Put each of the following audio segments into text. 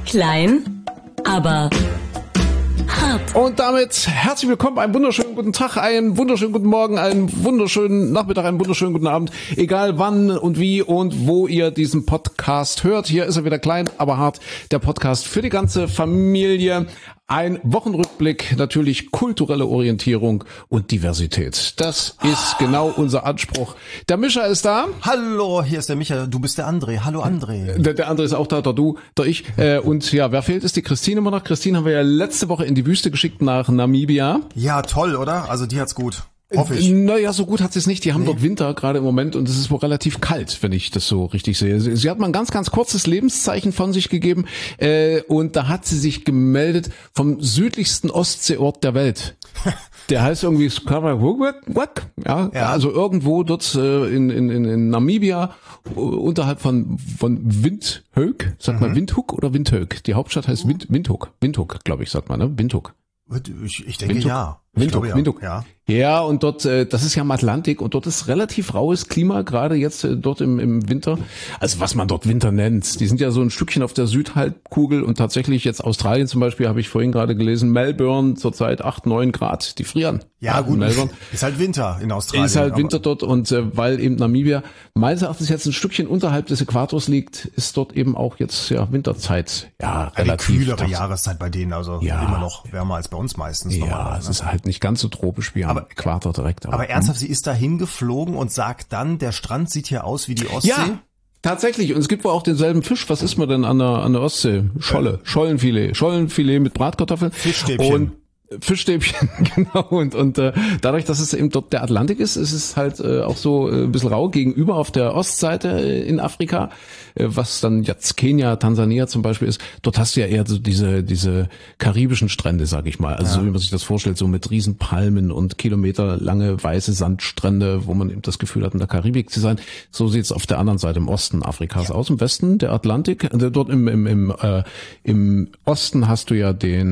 Klein, aber hart. Und damit herzlich willkommen, einen wunderschönen guten Tag, einen wunderschönen guten Morgen, einen wunderschönen Nachmittag, einen wunderschönen guten Abend, egal wann und wie und wo ihr diesen Podcast hört. Hier ist er wieder, Klein, aber hart, der Podcast für die ganze Familie. Ein Wochenrückblick, natürlich kulturelle Orientierung und Diversität. Das ist genau unser Anspruch. Der Mischa ist da. Hallo, hier ist der Micha, du bist der André. Hallo André. Der André ist auch da, der ich. Und ja, wer fehlt, ist die Christine immer noch. Christine haben wir ja letzte Woche in die Wüste geschickt nach Namibia. Ja, toll, oder? Also die hat's gut. Hoffe ich. Naja, so gut hat sie es nicht. Die haben dort Winter gerade im Moment und es ist wohl relativ kalt, wenn ich das so richtig sehe. Sie hat mal ein ganz, ganz kurzes Lebenszeichen von sich gegeben und da hat sie sich gemeldet vom südlichsten Ostseeort der Welt. Der heißt irgendwie Skrawagwak, ja, also irgendwo dort in Namibia unterhalb von Windhoek, sagt man Windhoek oder Windhoek? Die Hauptstadt heißt Windhoek, glaube ich, sagt man, ne? Windhoek. Ich denke ja. Windhoek. Ja, und dort, das ist ja am Atlantik und dort ist relativ raues Klima, gerade jetzt dort im Winter. Also was man dort Winter nennt. Die sind ja so ein Stückchen auf der Südhalbkugel und tatsächlich jetzt Australien zum Beispiel, habe ich vorhin gerade gelesen, Melbourne zurzeit 8, 9 Grad, die frieren. Ja gut, Melbourne. Ist halt Winter in Australien. Ist halt Winter dort und weil eben Namibia meines Erachtens jetzt ein Stückchen unterhalb des Äquators liegt, ist dort eben auch jetzt ja Winterzeit. Ja, relativ. Eine kühlere Jahreszeit bei denen, also immer noch wärmer als bei uns meistens. Ja, es ist halt nicht ganz so tropisch wie am Äquator direkt. Aber ernsthaft, sie ist da hingeflogen und sagt dann, der Strand sieht hier aus wie die Ostsee? Ja, tatsächlich. Und es gibt wohl auch denselben Fisch. Was isst man denn an der Ostsee? Schollenfilet mit Bratkartoffeln. Fischstäbchen. Und Fischstäbchen, genau. Und dadurch, dass es eben dort der Atlantik ist es halt auch so ein bisschen rau gegenüber auf der Ostseite in Afrika, was dann jetzt Kenia, Tansania zum Beispiel ist. Dort hast du ja eher so diese karibischen Strände, sag ich mal. Also so wie man sich das vorstellt, so mit Riesenpalmen und kilometerlange weiße Sandstrände, wo man eben das Gefühl hat, in der Karibik zu sein. So sieht's auf der anderen Seite im Osten Afrikas aus. Im Westen der Atlantik, dort im Osten hast du ja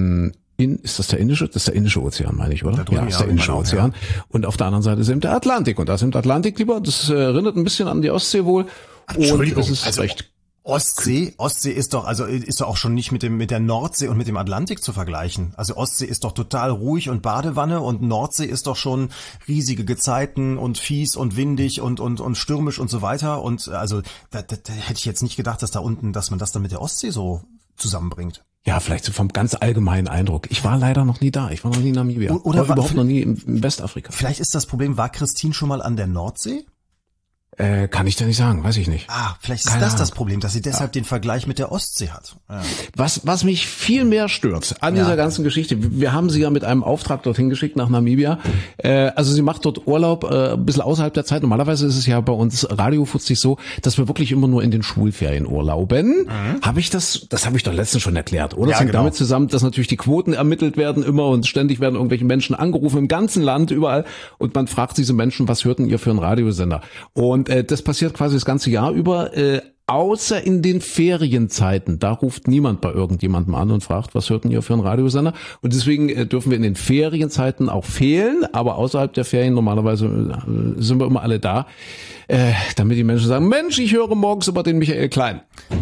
ist das der Indische? Das ist der Indische Ozean, meine ich, oder? Ja, ist der Indische Ozean. Ja. Und auf der anderen Seite ist eben der Atlantik. Und da ist eben der Atlantik lieber. Das erinnert ein bisschen an die Ostsee wohl. Und es ist recht. Ostsee ist doch auch schon nicht mit der Nordsee und mit dem Atlantik zu vergleichen. Also Ostsee ist doch total ruhig und Badewanne und Nordsee ist doch schon riesige Gezeiten und fies und windig und stürmisch und so weiter. Und also da hätte ich jetzt nicht gedacht, dass man das dann mit der Ostsee so zusammenbringt. Ja, vielleicht so vom ganz allgemeinen Eindruck. Ich war leider noch nie da. Ich war noch nie in Namibia. Oder überhaupt noch nie im Westafrika. Vielleicht ist das Problem, war Christine schon mal an der Nordsee? Kann ich dir nicht sagen, weiß ich nicht. Vielleicht ist das Problem, dass sie deshalb den Vergleich mit der Ostsee hat. Ja. Was mich viel mehr stört an dieser ganzen Geschichte, wir haben sie ja mit einem Auftrag dorthin geschickt nach Namibia. Also sie macht dort Urlaub ein bisschen außerhalb der Zeit. Normalerweise ist es ja bei uns radiofutzig so, dass wir wirklich immer nur in den Schulferien urlauben. Habe ich das habe ich doch letztens schon erklärt, oder? Das hängt damit zusammen, dass natürlich die Quoten ermittelt werden immer und ständig werden irgendwelche Menschen angerufen im ganzen Land, überall. Und man fragt diese Menschen, was hörten ihr für einen Radiosender? Und das passiert quasi das ganze Jahr über, außer in den Ferienzeiten. Da ruft niemand bei irgendjemandem an und fragt, was hörten ihr für einen Radiosender? Und deswegen dürfen wir in den Ferienzeiten auch fehlen, aber außerhalb der Ferien normalerweise sind wir immer alle da, damit die Menschen sagen, Mensch, ich höre morgens über den Michael Klein.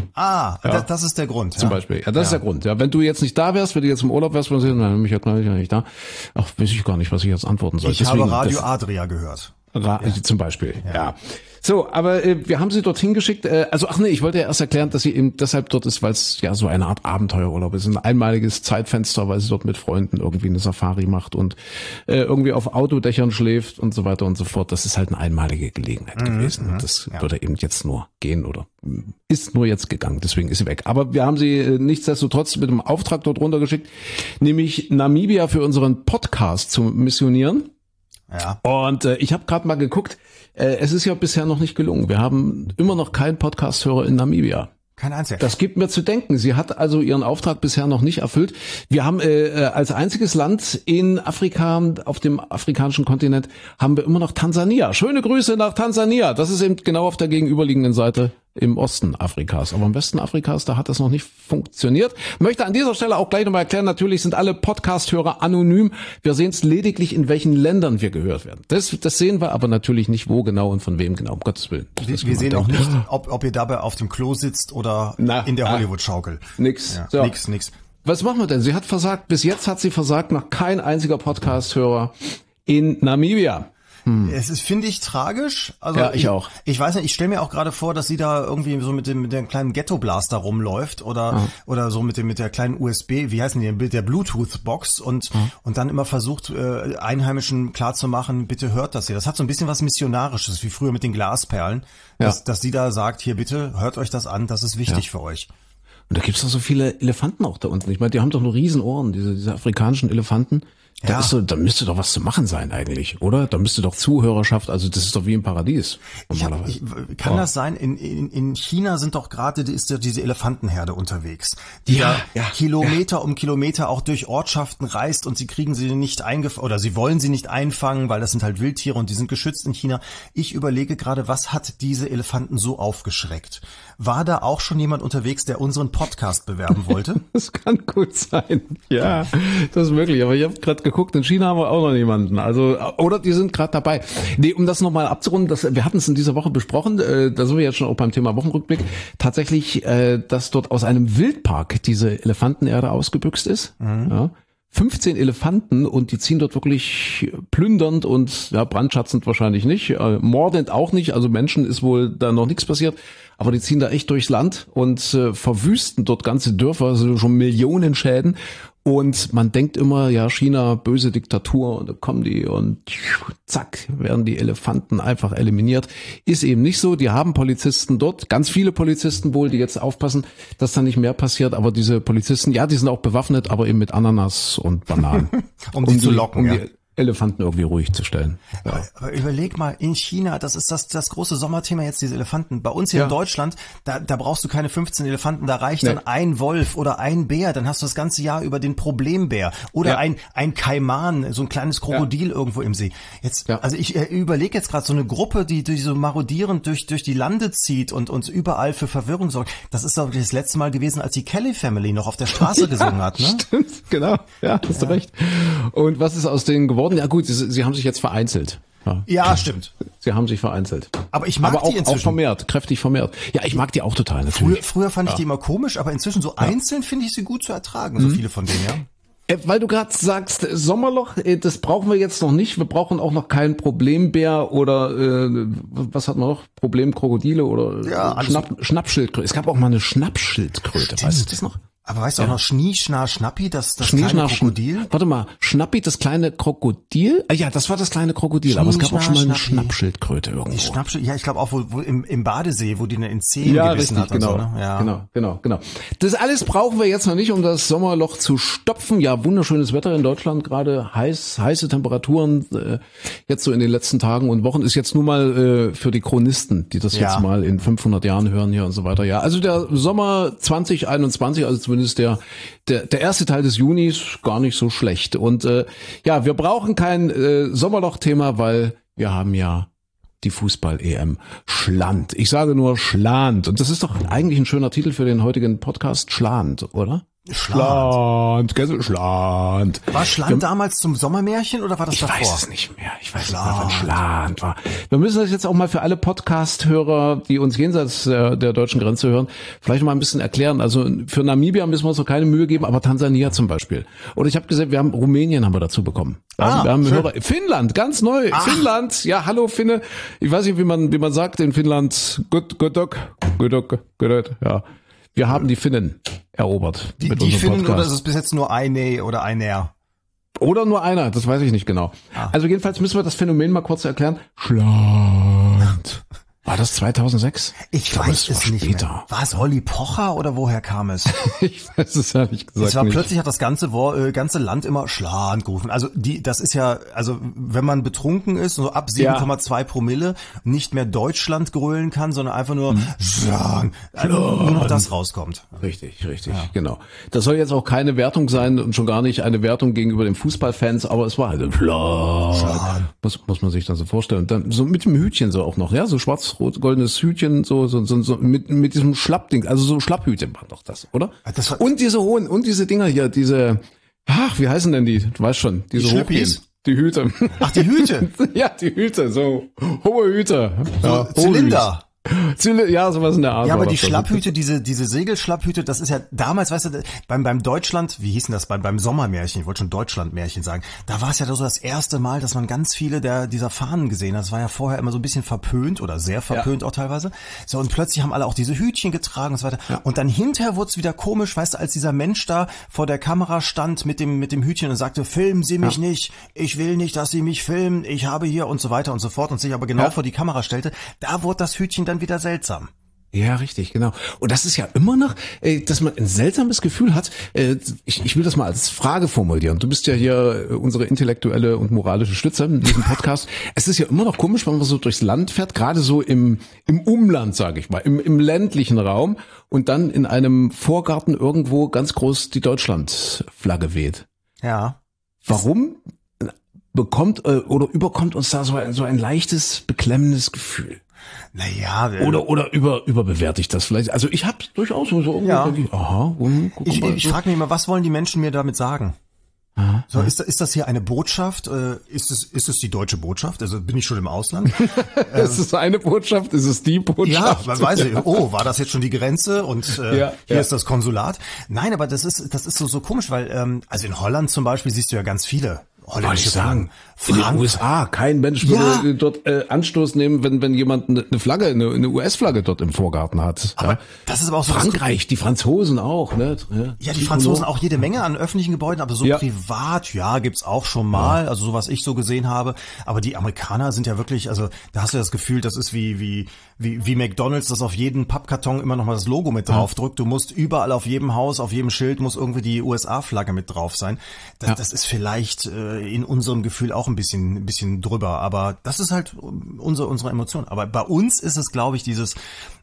Das ist der Grund. Zum Beispiel. Ja, das ist der Grund. Ja, wenn du jetzt nicht da wärst, wenn du jetzt im Urlaub wärst, würdest du sagen, Michael Klein ist ja nicht da. Ach, weiß ich gar nicht, was ich jetzt antworten soll. Ich habe Radio Adria gehört. Zum Beispiel, ja. So, aber wir haben sie dorthin geschickt. Ich wollte ja erst erklären, dass sie eben deshalb dort ist, weil es ja so eine Art Abenteuerurlaub ist. Ein einmaliges Zeitfenster, weil sie dort mit Freunden irgendwie eine Safari macht und irgendwie auf Autodächern schläft und so weiter und so fort. Das ist halt eine einmalige Gelegenheit gewesen. Und das würde eben jetzt nur gehen oder ist nur jetzt gegangen. Deswegen ist sie weg. Aber wir haben sie nichtsdestotrotz mit einem Auftrag dort runtergeschickt, nämlich Namibia für unseren Podcast zu missionieren. Ja. Und ich habe gerade mal geguckt, es ist ja bisher noch nicht gelungen. Wir haben immer noch keinen Podcast-Hörer in Namibia. Kein einziger. Das gibt mir zu denken. Sie hat also ihren Auftrag bisher noch nicht erfüllt. Wir haben als einziges Land in Afrika, auf dem afrikanischen Kontinent, haben wir immer noch Tansania. Schöne Grüße nach Tansania. Das ist eben genau auf der gegenüberliegenden Seite im Osten Afrikas. Aber im Westen Afrikas, da hat das noch nicht funktioniert. Möchte an dieser Stelle auch gleich nochmal erklären, natürlich sind alle Podcast-Hörer anonym. Wir sehen es lediglich, in welchen Ländern wir gehört werden. Das sehen wir aber natürlich nicht, wo genau und von wem genau, um Gottes Willen. Wir sehen auch nicht, ob ihr dabei auf dem Klo sitzt oder in der Hollywood-Schaukel. Nix. Ja, so. Nix. Was machen wir denn? Sie hat versagt. Bis jetzt hat sie versagt, noch kein einziger Podcast-Hörer in Namibia. Es ist, finde ich, tragisch. Also ja, ich auch. Ich weiß nicht, ich stelle mir auch gerade vor, dass sie da irgendwie so mit dem kleinen Ghetto-Blaster rumläuft oder so mit der kleinen USB, wie heißen die, mit der Bluetooth-Box und dann immer versucht, Einheimischen klarzumachen, bitte hört das hier. Das hat so ein bisschen was Missionarisches, wie früher mit den Glasperlen, dass sie da sagt, hier bitte, hört euch das an, das ist wichtig für euch. Und da gibt's doch so viele Elefanten auch da unten. Ich meine, die haben doch nur Riesenohren, diese afrikanischen Elefanten. Da müsste doch was zu machen sein eigentlich, oder? Da müsste doch Zuhörerschaft, also das ist doch wie im Paradies. Kann das sein? In China sind doch gerade diese Elefantenherde unterwegs, die Kilometer um Kilometer auch durch Ortschaften reist und sie kriegen sie nicht oder sie wollen sie nicht einfangen, weil das sind halt Wildtiere und die sind geschützt in China. Ich überlege gerade, was hat diese Elefanten so aufgeschreckt? War da auch schon jemand unterwegs, der unseren Podcast bewerben wollte? Das kann gut sein. Ja, das ist möglich. Aber ich habe gerade geguckt, in China haben wir auch noch niemanden. Also, oder die sind gerade dabei. Nee, um das nochmal abzurunden, wir hatten es in dieser Woche besprochen, da sind wir jetzt schon auch beim Thema Wochenrückblick, tatsächlich, dass dort aus einem Wildpark diese Elefantenerde ausgebüxt ist. Ja. 15 Elefanten und die ziehen dort wirklich plündernd und brandschatzend wahrscheinlich nicht, mordend auch nicht, also Menschen ist wohl da noch nichts passiert, aber die ziehen da echt durchs Land und verwüsten dort ganze Dörfer, also schon Millionen Schäden. Und man denkt immer, ja, China, böse Diktatur, und da kommen die und zack, werden die Elefanten einfach eliminiert. Ist eben nicht so. Die haben Polizisten dort, ganz viele Polizisten wohl, die jetzt aufpassen, dass da nicht mehr passiert. Aber diese Polizisten, ja, die sind auch bewaffnet, aber eben mit Ananas und Bananen. um die zu locken, die Elefanten irgendwie ruhig zu stellen. Ja. Aber überleg mal, in China, das ist das große Sommerthema jetzt, diese Elefanten. Bei uns hier in Deutschland, da brauchst du keine 15 Elefanten, da reicht dann ein Wolf oder ein Bär, dann hast du das ganze Jahr über den Problembär oder ein Kaiman, so ein kleines Krokodil irgendwo im See. Jetzt, also ich überlege jetzt gerade so eine Gruppe, die so marodierend durch die Lande zieht und uns überall für Verwirrung sorgt. Das ist doch das letzte Mal gewesen, als die Kelly Family noch auf der Straße gesungen hat, ne? Stimmt, genau. Ja, hast du recht. Und was ist aus denen geworden? Ja gut, sie haben sich jetzt vereinzelt. Ja, stimmt. Sie haben sich vereinzelt. Aber ich mag die inzwischen. Auch vermehrt, kräftig vermehrt. Ja, ich mag die auch total, natürlich. Früher fand ich die immer komisch, aber inzwischen so einzeln finde ich sie gut zu ertragen, so viele von denen, Weil du gerade sagst, Sommerloch, das brauchen wir jetzt noch nicht. Wir brauchen auch noch keinen Problembär oder was hatten wir noch? Problemkrokodile oder Schnappschildkröte. Es gab auch mal eine Schnappschildkröte. Weißt du das noch? Aber weißt du auch noch Schnie, Schnar, Schnappi, das kleine Krokodil? Warte mal, Schnappi, das kleine Krokodil? Ja, das war das kleine Krokodil, aber es gab auch schon mal eine Schnappschildkröte irgendwo. Ja, ich glaube auch wo im Badesee, wo die dann in Zehen gebissen hat. Genau, und so, ne? Ja, genau. Das alles brauchen wir jetzt noch nicht, um das Sommerloch zu stopfen. Ja, wunderschönes Wetter in Deutschland, gerade heiße Temperaturen, jetzt so in den letzten Tagen und Wochen, ist jetzt nur mal für die Chronisten, die das jetzt mal in 500 Jahren hören hier und so weiter. Ja, also der Sommer 2021, also zumindest der erste Teil des Junis, gar nicht so schlecht. Und wir brauchen kein Sommerloch-Thema, weil wir haben ja die Fußball-EM Schland. Ich sage nur Schland. Und das ist doch eigentlich ein schöner Titel für den heutigen Podcast, Schland, oder? Schland. War Schland damals zum Sommermärchen oder war das davor? Ich weiß es nicht mehr. Ich weiß nicht mehr, wann Schland war. Wir müssen das jetzt auch mal für alle Podcast-Hörer, die uns jenseits der deutschen Grenze hören, vielleicht mal ein bisschen erklären. Also für Namibia müssen wir uns noch keine Mühe geben, aber Tansania zum Beispiel. Oder ich habe gesehen, Rumänien haben wir dazu bekommen. Wir haben Hörer. Finnland, ganz neu. Finnland, ja, hallo Finne. Ich weiß nicht, wie man sagt in Finnland. Gut, ja. Wir haben die Finnen erobert. Die Finnen, Podcast. Oder ist es bis jetzt nur eine oder einer? Oder nur einer, das weiß ich nicht genau. Also jedenfalls müssen wir das Phänomen mal kurz erklären. Schland. War das 2006? Ich weiß es nicht mehr. War es Olli Pocher oder woher kam es? Ich weiß es ehrlich gesagt es war nicht. Plötzlich hat das ganze Land immer Schland gerufen. Also das ist ja, also wenn man betrunken ist, so ab 7,2 Promille, nicht mehr Deutschland grölen kann, sondern einfach nur Schland. Nur noch das rauskommt. Richtig, genau. Das soll jetzt auch keine Wertung sein und schon gar nicht eine Wertung gegenüber den Fußballfans, aber es war halt ein Schland. Muss man sich dann so vorstellen. Und dann so mit dem Hütchen so auch noch, ja, so schwarz rot-goldenes Hütchen, so mit diesem Schlappding, also so Schlapphütchen war doch das, oder? Und diese Dinger hier, wie heißen denn die? Du weißt schon, diese Schlüppis? Die Hüte. Ach, die Hüte? Ja, die Hüte, so hohe Hüte. So Zylinder. Ja, sowas in der Art. Ja, aber die Schlapphüte, diese Segelschlapphüte, das ist ja damals, weißt du, beim Deutschland, wie hieß denn das, beim Sommermärchen, ich wollte schon Deutschlandmärchen sagen, da war es ja so das erste Mal, dass man ganz viele dieser Fahnen gesehen hat. Das war ja vorher immer so ein bisschen verpönt oder sehr verpönt auch teilweise. So, und plötzlich haben alle auch diese Hütchen getragen und so weiter. Ja. Und dann hinterher wurde es wieder komisch, weißt du, als dieser Mensch da vor der Kamera stand mit dem Hütchen und sagte, filmen Sie mich nicht, ich will nicht, dass Sie mich filmen, ich habe hier und so weiter und so fort und sich aber genau vor die Kamera stellte, da wurde das Hütchen dann wieder seltsam. Ja, richtig, genau. Und das ist ja immer noch, dass man ein seltsames Gefühl hat. Ich will das mal als Frage formulieren. Du bist ja hier unsere intellektuelle und moralische Stütze in diesem Podcast. Es ist ja immer noch komisch, wenn man so durchs Land fährt, gerade so im Umland, sage ich mal, im ländlichen Raum und dann in einem Vorgarten irgendwo ganz groß die Deutschlandflagge weht. Ja. Warum bekommt oder überkommt uns da so ein leichtes, beklemmendes Gefühl? Naja, oder überbewerte ich das vielleicht? Also ich habe durchaus so irgendwie, ich frage mich immer, was wollen die Menschen mir damit sagen? So, ist das hier eine Botschaft? Ist es die deutsche Botschaft? Also bin ich schon im Ausland? Ist es eine Botschaft? Ist es die Botschaft? Ja, man weiß nicht. Oh, war das jetzt schon die Grenze? Und hier ist das Konsulat? Nein, aber das ist so komisch, weil also in Holland zum Beispiel siehst du ja ganz viele holländische Flaggen. In den USA, kein Mensch würde dort Anstoß nehmen, wenn jemand eine Flagge, eine US-Flagge dort im Vorgarten hat. Aber das ist aber auch so. Frankreich, die Franzosen auch, ne? Ja, die Franzosen auch jede Menge an öffentlichen Gebäuden, aber so privat, gibt's auch schon mal, also so was ich so gesehen habe. Aber die Amerikaner sind ja wirklich, also da hast du das Gefühl, das ist wie McDonald's, das auf jeden Pappkarton immer noch mal das Logo mit drauf drückt. Du musst überall auf jedem Haus, auf jedem Schild muss irgendwie die USA-Flagge mit drauf sein. Das ist vielleicht in unserem Gefühl auch ein bisschen drüber, aber das ist halt unsere Emotion. Aber bei uns ist es, glaube ich, dieses,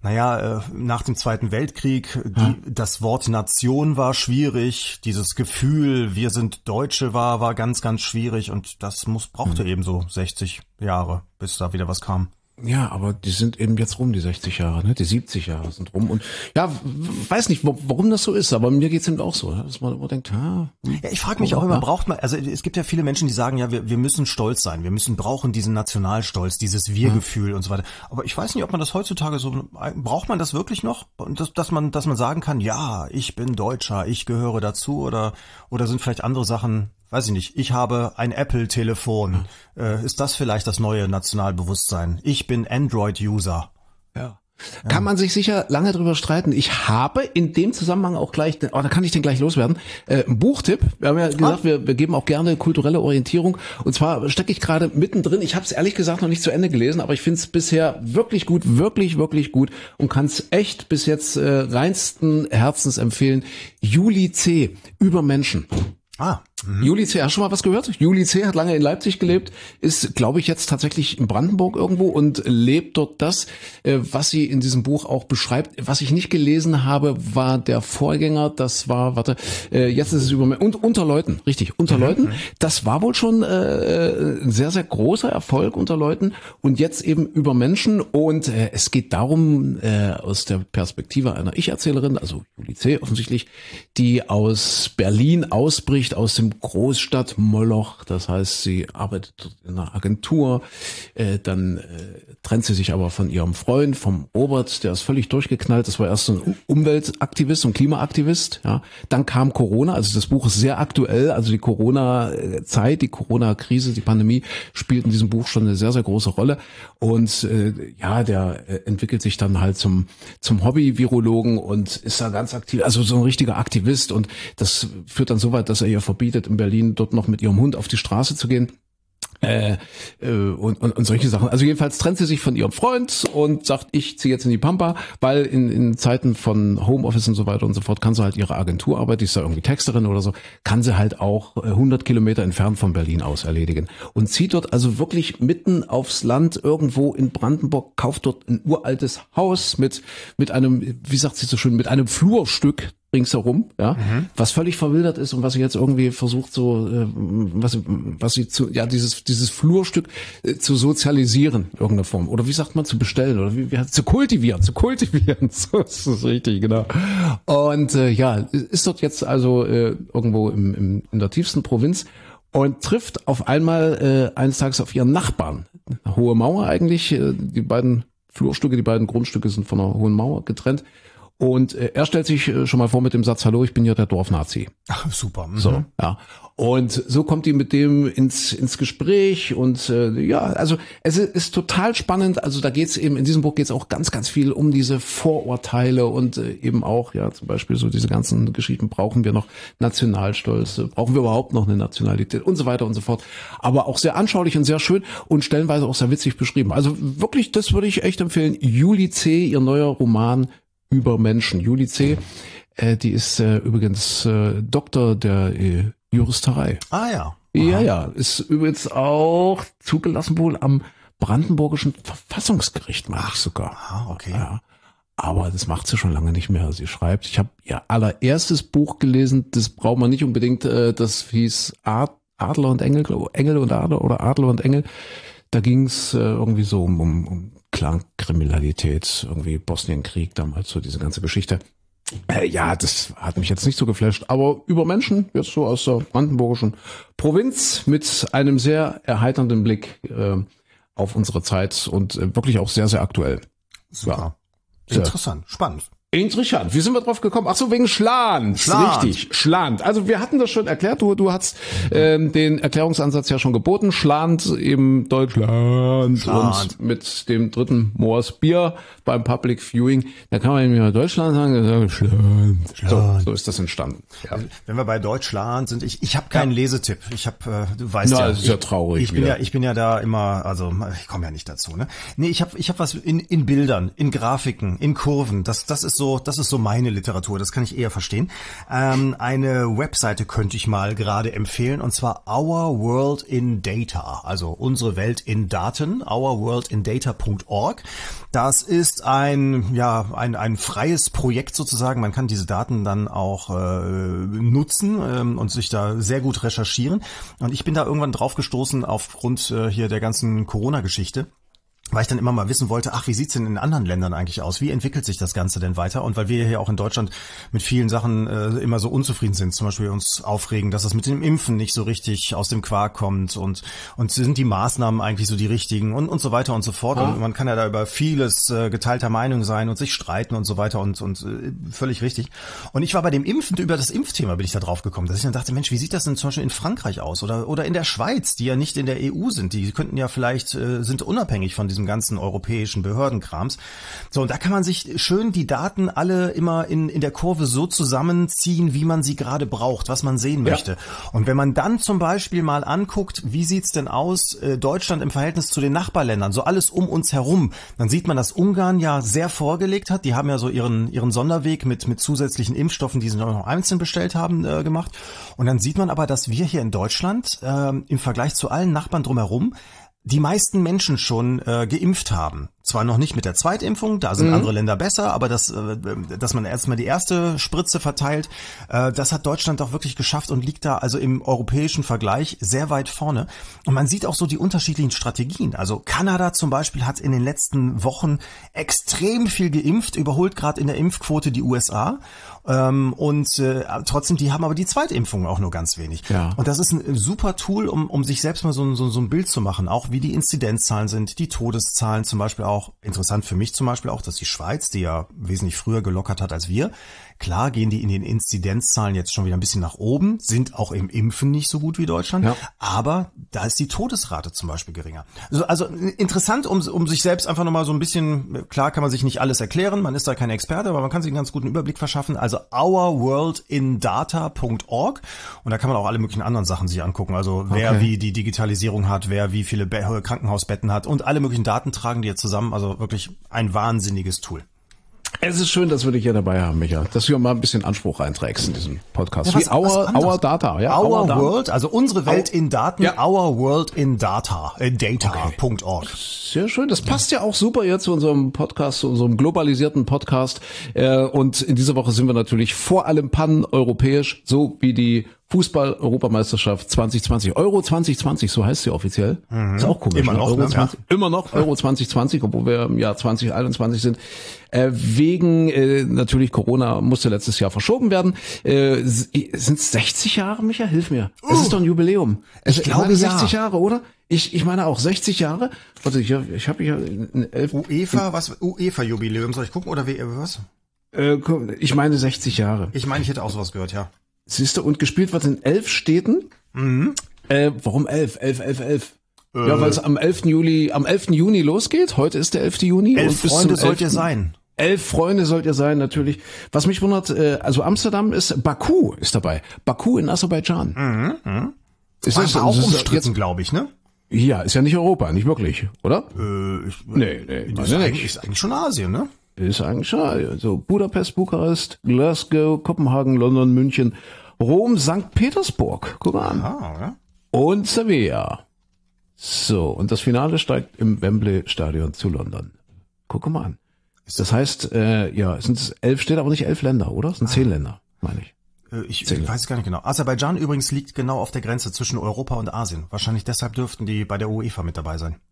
nach dem Zweiten Weltkrieg, das Wort Nation war schwierig, dieses Gefühl, wir sind Deutsche war ganz, ganz schwierig und das brauchte eben so 60 Jahre, bis da wieder was kam. Ja, aber die sind eben jetzt rum, die 60 Jahre, ne? Die 70 Jahre sind rum. Und ja, weiß nicht, warum das so ist, aber mir geht's eben auch so, dass man immer denkt, ich frage mich auch immer, braucht man, also es gibt ja viele Menschen, die sagen, ja, wir müssen stolz sein, brauchen diesen Nationalstolz, dieses Wir-Gefühl und so weiter. Aber ich weiß nicht, ob man das heutzutage braucht man das wirklich noch? Und dass man sagen kann, ja, ich bin Deutscher, ich gehöre dazu, oder sind vielleicht andere Sachen, weiß ich nicht, ich habe ein Apple-Telefon. Ist das vielleicht das neue Nationalbewusstsein? Ich bin Android-User. Ja. Kann man sich sicher lange drüber streiten. Ich habe in dem Zusammenhang auch gleich, da kann ich den gleich loswerden, ein Buchtipp. Wir haben ja gesagt, wir geben auch gerne kulturelle Orientierung. Und zwar stecke ich gerade mittendrin. Ich habe es ehrlich gesagt noch nicht zu Ende gelesen, aber ich finde es bisher wirklich gut, wirklich, wirklich gut und kann es echt bis jetzt reinsten Herzens empfehlen. Juli C. über Menschen. Juli C., hast du schon mal was gehört? Juli C. hat lange in Leipzig gelebt, ist, glaube ich, jetzt tatsächlich in Brandenburg irgendwo und lebt dort das, was sie in diesem Buch auch beschreibt. Was ich nicht gelesen habe, war der Vorgänger, das war, jetzt ist es über und unter Leuten, richtig, unter Leuten. Das war wohl schon ein sehr, sehr großer Erfolg unter Leuten und jetzt eben über Menschen und es geht darum, aus der Perspektive einer Ich-Erzählerin, also Juli C. offensichtlich, die aus Berlin ausbricht, aus dem Großstadt-Moloch, das heißt, sie arbeitet in einer Agentur, dann trennt sie sich aber von ihrem Freund, vom Robert, der ist völlig durchgeknallt, das war erst so ein Umweltaktivist, so ein Klimaaktivist, ja. Dann kam Corona, also das Buch ist sehr aktuell, also die Corona-Zeit, die Corona-Krise, die Pandemie spielt in diesem Buch schon eine sehr, sehr große Rolle und der entwickelt sich dann halt zum Hobby-Virologen und ist da ganz aktiv, also so ein richtiger Aktivist und das führt dann so weit, dass er ihr verbietet, in Berlin dort noch mit ihrem Hund auf die Straße zu gehen. Und solche Sachen. Also jedenfalls trennt sie sich von ihrem Freund und sagt, ich ziehe jetzt in die Pampa, weil in Zeiten von Homeoffice und so weiter und so fort kann sie halt ihre Agenturarbeit, die ist da irgendwie Texterin oder so, kann sie halt auch 100 Kilometer entfernt von Berlin aus erledigen. Und zieht dort also wirklich mitten aufs Land irgendwo in Brandenburg, kauft dort ein uraltes Haus mit einem, wie sagt sie so schön, mit einem Flurstück ringsherum, ja, was völlig verwildert ist und was sie jetzt irgendwie versucht so, was sie zu, ja, dieses Flurstück zu sozialisieren, in irgendeiner Form. Oder wie sagt man, zu bestellen oder wie zu kultivieren. So ist es richtig, genau. Und ja, ist dort jetzt also irgendwo in der tiefsten Provinz und trifft auf einmal eines Tages auf ihren Nachbarn. Eine hohe Mauer eigentlich, die beiden Flurstücke, die beiden Grundstücke sind von einer hohen Mauer getrennt. Und er stellt sich schon mal vor mit dem Satz, hallo, ich bin ja der Dorfnazi. Ach, super. So, ja. Und so kommt die mit dem ins Gespräch und ja, also es ist total spannend. Also da geht's eben, in diesem Buch geht's auch ganz, ganz viel um diese Vorurteile und eben auch, ja, zum Beispiel so diese ganzen Geschichten, brauchen wir noch Nationalstolz, brauchen wir überhaupt noch eine Nationalität und so weiter und so fort. Aber auch sehr anschaulich und sehr schön und stellenweise auch sehr witzig beschrieben. Also wirklich, das würde ich echt empfehlen. Julie C., ihr neuer Roman über Menschen. Julie C., die ist übrigens Doktor der Juristerei. Ah ja. Ja, ist übrigens auch zugelassen wohl am Brandenburgischen Verfassungsgericht, meine ich sogar. Ah, okay. Ja. Aber das macht sie schon lange nicht mehr. Sie schreibt, ich habe ihr allererstes Buch gelesen, das braucht man nicht unbedingt, das hieß Adler und Engel, Engel und Adler oder Adler und Engel. Da ging es irgendwie so um Clankriminalität, irgendwie Bosnienkrieg damals, so diese ganze Geschichte. Ja, das hat mich jetzt nicht so geflasht, aber über Menschen, jetzt so aus der brandenburgischen Provinz mit einem sehr erheiternden Blick auf unsere Zeit und wirklich auch sehr, sehr aktuell. Super. Ja. Interessant, spannend. Interessant. Wie sind wir drauf gekommen? Ach so, wegen Schland. Richtig, Schland. Also wir hatten das schon erklärt. Du hast den Erklärungsansatz ja schon geboten. Schland, eben Deutschland. Und mit dem dritten Moors Bier beim Public Viewing. Da kann man eben mal Deutschland sagen, Schland. So ist das entstanden. Ja. Wenn wir bei Deutschland sind, ich habe keinen Lesetipp. Ich habe, du weißt das ist ja traurig. Ich bin ja da immer, also ich komme ja nicht dazu. Ne? Nee, ich hab was in Bildern, in Grafiken, in Kurven. Das ist so meine Literatur, das kann ich eher verstehen. Eine Webseite könnte ich mal gerade empfehlen, und zwar Our World in Data, also unsere Welt in Daten, ourworldindata.org. Das ist ein freies Projekt sozusagen. Man kann diese Daten dann auch nutzen und sich da sehr gut recherchieren. Und ich bin da irgendwann drauf gestoßen aufgrund hier der ganzen Corona-Geschichte, weil ich dann immer mal wissen wollte, wie sieht's denn in anderen Ländern eigentlich aus? Wie entwickelt sich das Ganze denn weiter? Und weil wir hier auch in Deutschland mit vielen Sachen immer so unzufrieden sind, zum Beispiel uns aufregen, dass das mit dem Impfen nicht so richtig aus dem Quark kommt und sind die Maßnahmen eigentlich so die richtigen und so weiter und so fort. Und man kann ja da über vieles geteilter Meinung sein und sich streiten und so weiter und völlig richtig. Und ich war bei dem Impfen, über das Impfthema bin ich da drauf gekommen, dass ich dann dachte, Mensch, wie sieht das denn zum Beispiel in Frankreich aus oder in der Schweiz, die ja nicht in der EU sind? Die könnten ja vielleicht, sind unabhängig von diesem ganzen europäischen Behördenkrams. So, und da kann man sich schön die Daten alle immer in der Kurve so zusammenziehen, wie man sie gerade braucht, was man sehen möchte. Und wenn man dann zum Beispiel mal anguckt, wie sieht's denn aus, Deutschland im Verhältnis zu den Nachbarländern, so alles um uns herum, dann sieht man, dass Ungarn ja sehr vorgelegt hat. Die haben ja so ihren Sonderweg mit zusätzlichen Impfstoffen, die sie noch einzeln bestellt haben, gemacht. Und dann sieht man aber, dass wir hier in Deutschland im Vergleich zu allen Nachbarn drumherum die meisten Menschen schon geimpft haben. Zwar noch nicht mit der Zweitimpfung, da sind andere Länder besser, aber dass man erstmal die erste Spritze verteilt, das hat Deutschland doch wirklich geschafft und liegt da also im europäischen Vergleich sehr weit vorne. Und man sieht auch so die unterschiedlichen Strategien. Also Kanada zum Beispiel hat in den letzten Wochen extrem viel geimpft, überholt gerade in der Impfquote die USA. Trotzdem, die haben aber die Zweitimpfung auch nur ganz wenig. Ja. Und das ist ein super Tool, um sich selbst mal so ein Bild zu machen, auch wie die Inzidenzzahlen sind, die Todeszahlen zum Beispiel auch. Interessant für mich zum Beispiel auch, dass die Schweiz, die ja wesentlich früher gelockert hat als wir, klar gehen die in den Inzidenzzahlen jetzt schon wieder ein bisschen nach oben, sind auch im Impfen nicht so gut wie Deutschland, aber da ist die Todesrate zum Beispiel geringer. Also interessant, um sich selbst einfach nochmal so ein bisschen, klar kann man sich nicht alles erklären, man ist da kein Experte, aber man kann sich einen ganz guten Überblick verschaffen. Also ourworldindata.org, und da kann man auch alle möglichen anderen Sachen sich angucken, also wer wie die Digitalisierung hat, wer wie viele Krankenhausbetten hat und alle möglichen Daten tragen die jetzt zusammen, also wirklich ein wahnsinniges Tool. Es ist schön, dass wir dich hier dabei haben, Micha. Dass du mal ein bisschen Anspruch einträgst in diesem Podcast. Ja, Wie Our Data. Ja, Our World, also unsere Welt in Daten, Ja. Our World in Data, data.org. Sehr schön. Das passt ja auch super jetzt zu unserem Podcast, zu unserem globalisierten Podcast. Und in dieser Woche sind wir natürlich vor allem pan-europäisch, so wie die Fußball-Europameisterschaft 2020. Euro 2020, so heißt sie offiziell. Ist auch komisch. Immer ne? noch, Euro ne? 20, immer noch Euro 2020, obwohl wir im Jahr 2021 sind. Wegen natürlich Corona musste letztes Jahr verschoben werden. Sind es 60 Jahre, Micha? Hilf mir. Es ist doch ein Jubiläum. Ich glaube, meine 60 ja. Jahre, oder? Ich meine auch 60 Jahre. Warte, ich habe hier eine UEFA-Jubiläum, soll ich gucken oder was? ich meine 60 Jahre. Ich meine, ich hätte auch sowas gehört, ja. Siehst du, und gespielt wird in 11 Städten. Warum 11? 11. Ja, weil es am 11. Juni losgeht. Heute ist der 11. Juni. 11 und bis Freunde zum sollt ihr 11. sein. 11 Freunde sollt ihr sein, natürlich. Was mich wundert, also Amsterdam ist, Baku ist dabei. Baku in Aserbaidschan. Ist War das auch ist umstritten, glaube ich, ne? Ja, ist ja nicht Europa, nicht wirklich, oder? Nee, Ist eigentlich schon Asien, ne? Ist eigentlich schon, so Budapest, Bukarest, Glasgow, Kopenhagen, London, München, Rom, St. Petersburg. Guck mal an. Ja. Und Sevilla. So, und das Finale steigt im Wembley-Stadion zu London. Guck mal an. Das heißt, sind es 11 Städte, aber nicht 11 Länder, oder? Es sind 10 Länder, meine ich. Ich weiß gar nicht genau. Aserbaidschan übrigens liegt genau auf der Grenze zwischen Europa und Asien. Wahrscheinlich deshalb dürften die bei der UEFA mit dabei sein.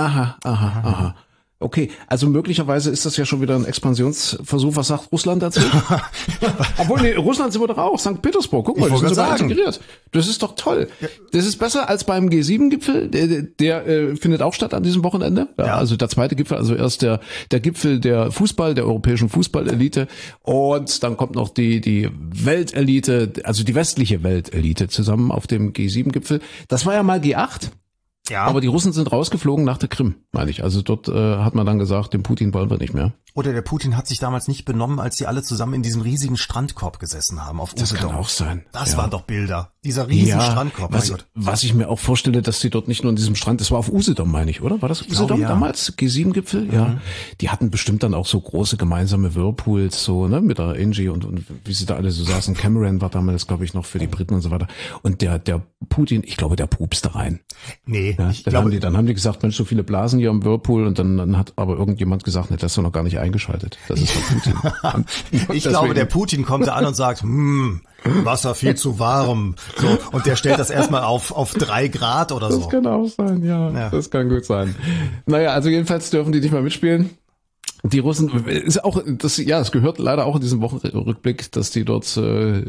Aha. Okay, also möglicherweise ist das ja schon wieder ein Expansionsversuch. Was sagt Russland dazu? Obwohl, nee, Russland sind wir doch auch. St. Petersburg, guck mal, die sind sogar integriert. Das ist doch toll. Ja. Das ist besser als beim G7-Gipfel. Der findet auch statt an diesem Wochenende. Ja. Also der zweite Gipfel, also erst der Gipfel der europäischen Fußballelite. Und dann kommt noch die Weltelite, also die westliche Weltelite zusammen auf dem G7-Gipfel. Das war ja mal G8. Ja. Aber die Russen sind rausgeflogen nach der Krim, meine ich. Also dort hat man dann gesagt, den Putin wollen wir nicht mehr. Oder der Putin hat sich damals nicht benommen, als sie alle zusammen in diesem riesigen Strandkorb gesessen haben auf Usedom. Das kann auch sein. Das waren doch Bilder. Dieser riesen Strandkorb. Was ich mir auch vorstelle, dass die dort nicht nur in diesem Strand, das war auf Usedom, meine ich, oder? War das Usedom damals? G7-Gipfel? Ja. Die hatten bestimmt dann auch so große gemeinsame Whirlpools, so, ne, mit der Angie und wie sie da alle so saßen. Cameron war damals, glaube ich, noch für die Briten und so weiter. Und der Putin, ich glaube, der pupst da rein. Nee. Ja, dann haben die gesagt, Mensch, so viele Blasen hier im Whirlpool, und dann hat aber irgendjemand gesagt, ne, das ist doch noch gar nicht eingeschaltet. Das ist doch Putin. Ich glaube, der Putin kommt da an und sagt, Wasser viel zu warm. So, und der stellt das erstmal auf 3 Grad oder so. Das kann auch sein, ja. Das kann gut sein. Naja, also jedenfalls dürfen die nicht mehr mitspielen. Die Russen, ist auch, es gehört leider auch in diesem Wochenrückblick, dass die dort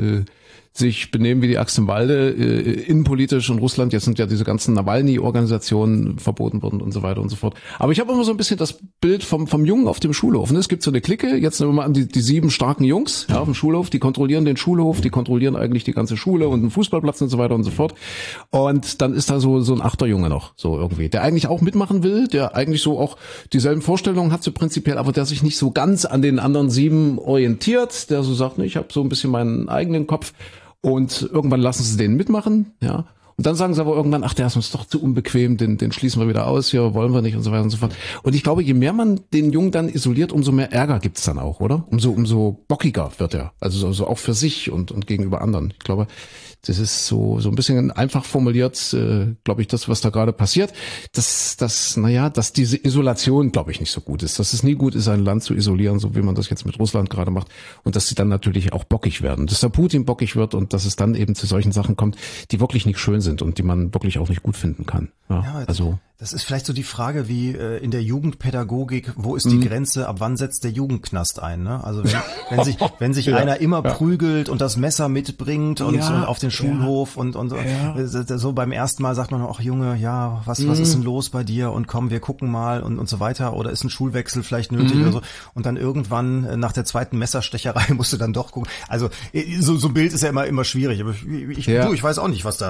sich benehmen wie die Axt im Walde, innenpolitisch in Russland. Jetzt sind ja diese ganzen Nawalny-Organisationen verboten worden und so weiter und so fort. Aber ich habe immer so ein bisschen das Bild vom Jungen auf dem Schulhof. Es gibt so eine Clique, jetzt nehmen wir mal an, die 7 starken Jungs auf dem Schulhof, die kontrollieren den Schulhof, die kontrollieren eigentlich die ganze Schule und den Fußballplatz und so weiter und so fort. Und dann ist da so ein 8er Junge noch, so irgendwie, der eigentlich auch mitmachen will, der eigentlich so auch dieselben Vorstellungen hat so prinzipiell, aber der sich nicht so ganz an den anderen 7 orientiert, der so sagt, ne, ich habe so ein bisschen meinen eigenen Kopf. Und irgendwann lassen sie den mitmachen, ja. Und dann sagen sie aber irgendwann, ach, der ist uns doch zu unbequem, den schließen wir wieder aus, hier wollen wir nicht und so weiter und so fort. Und ich glaube, je mehr man den Jungen dann isoliert, umso mehr Ärger gibt's dann auch, oder? Umso bockiger wird er. Also auch für sich und gegenüber anderen. Ich glaube, das ist so ein bisschen einfach formuliert, glaube ich, das, was da gerade passiert, dass diese Isolation, glaube ich, nicht so gut ist. Dass es nie gut ist, ein Land zu isolieren, so wie man das jetzt mit Russland gerade macht. Und dass sie dann natürlich auch bockig werden. Dass der Putin bockig wird und dass es dann eben zu solchen Sachen kommt, die wirklich nicht schön sind und die man wirklich auch nicht gut finden kann. Ja, also das ist vielleicht so die Frage wie in der Jugendpädagogik, wo ist die Grenze, ab wann setzt der Jugendknast ein? Ne? Also wenn sich einer immer prügelt und das Messer mitbringt und auf den Schulhof und so beim ersten Mal sagt man, ach Junge, ja, was ist denn los bei dir? Und komm, wir gucken mal und so weiter. Oder ist ein Schulwechsel vielleicht nötig oder so? Und dann irgendwann nach der zweiten Messerstecherei musst du dann doch gucken. Also so ein Bild ist ja immer schwierig. Aber ich weiß auch nicht, was da der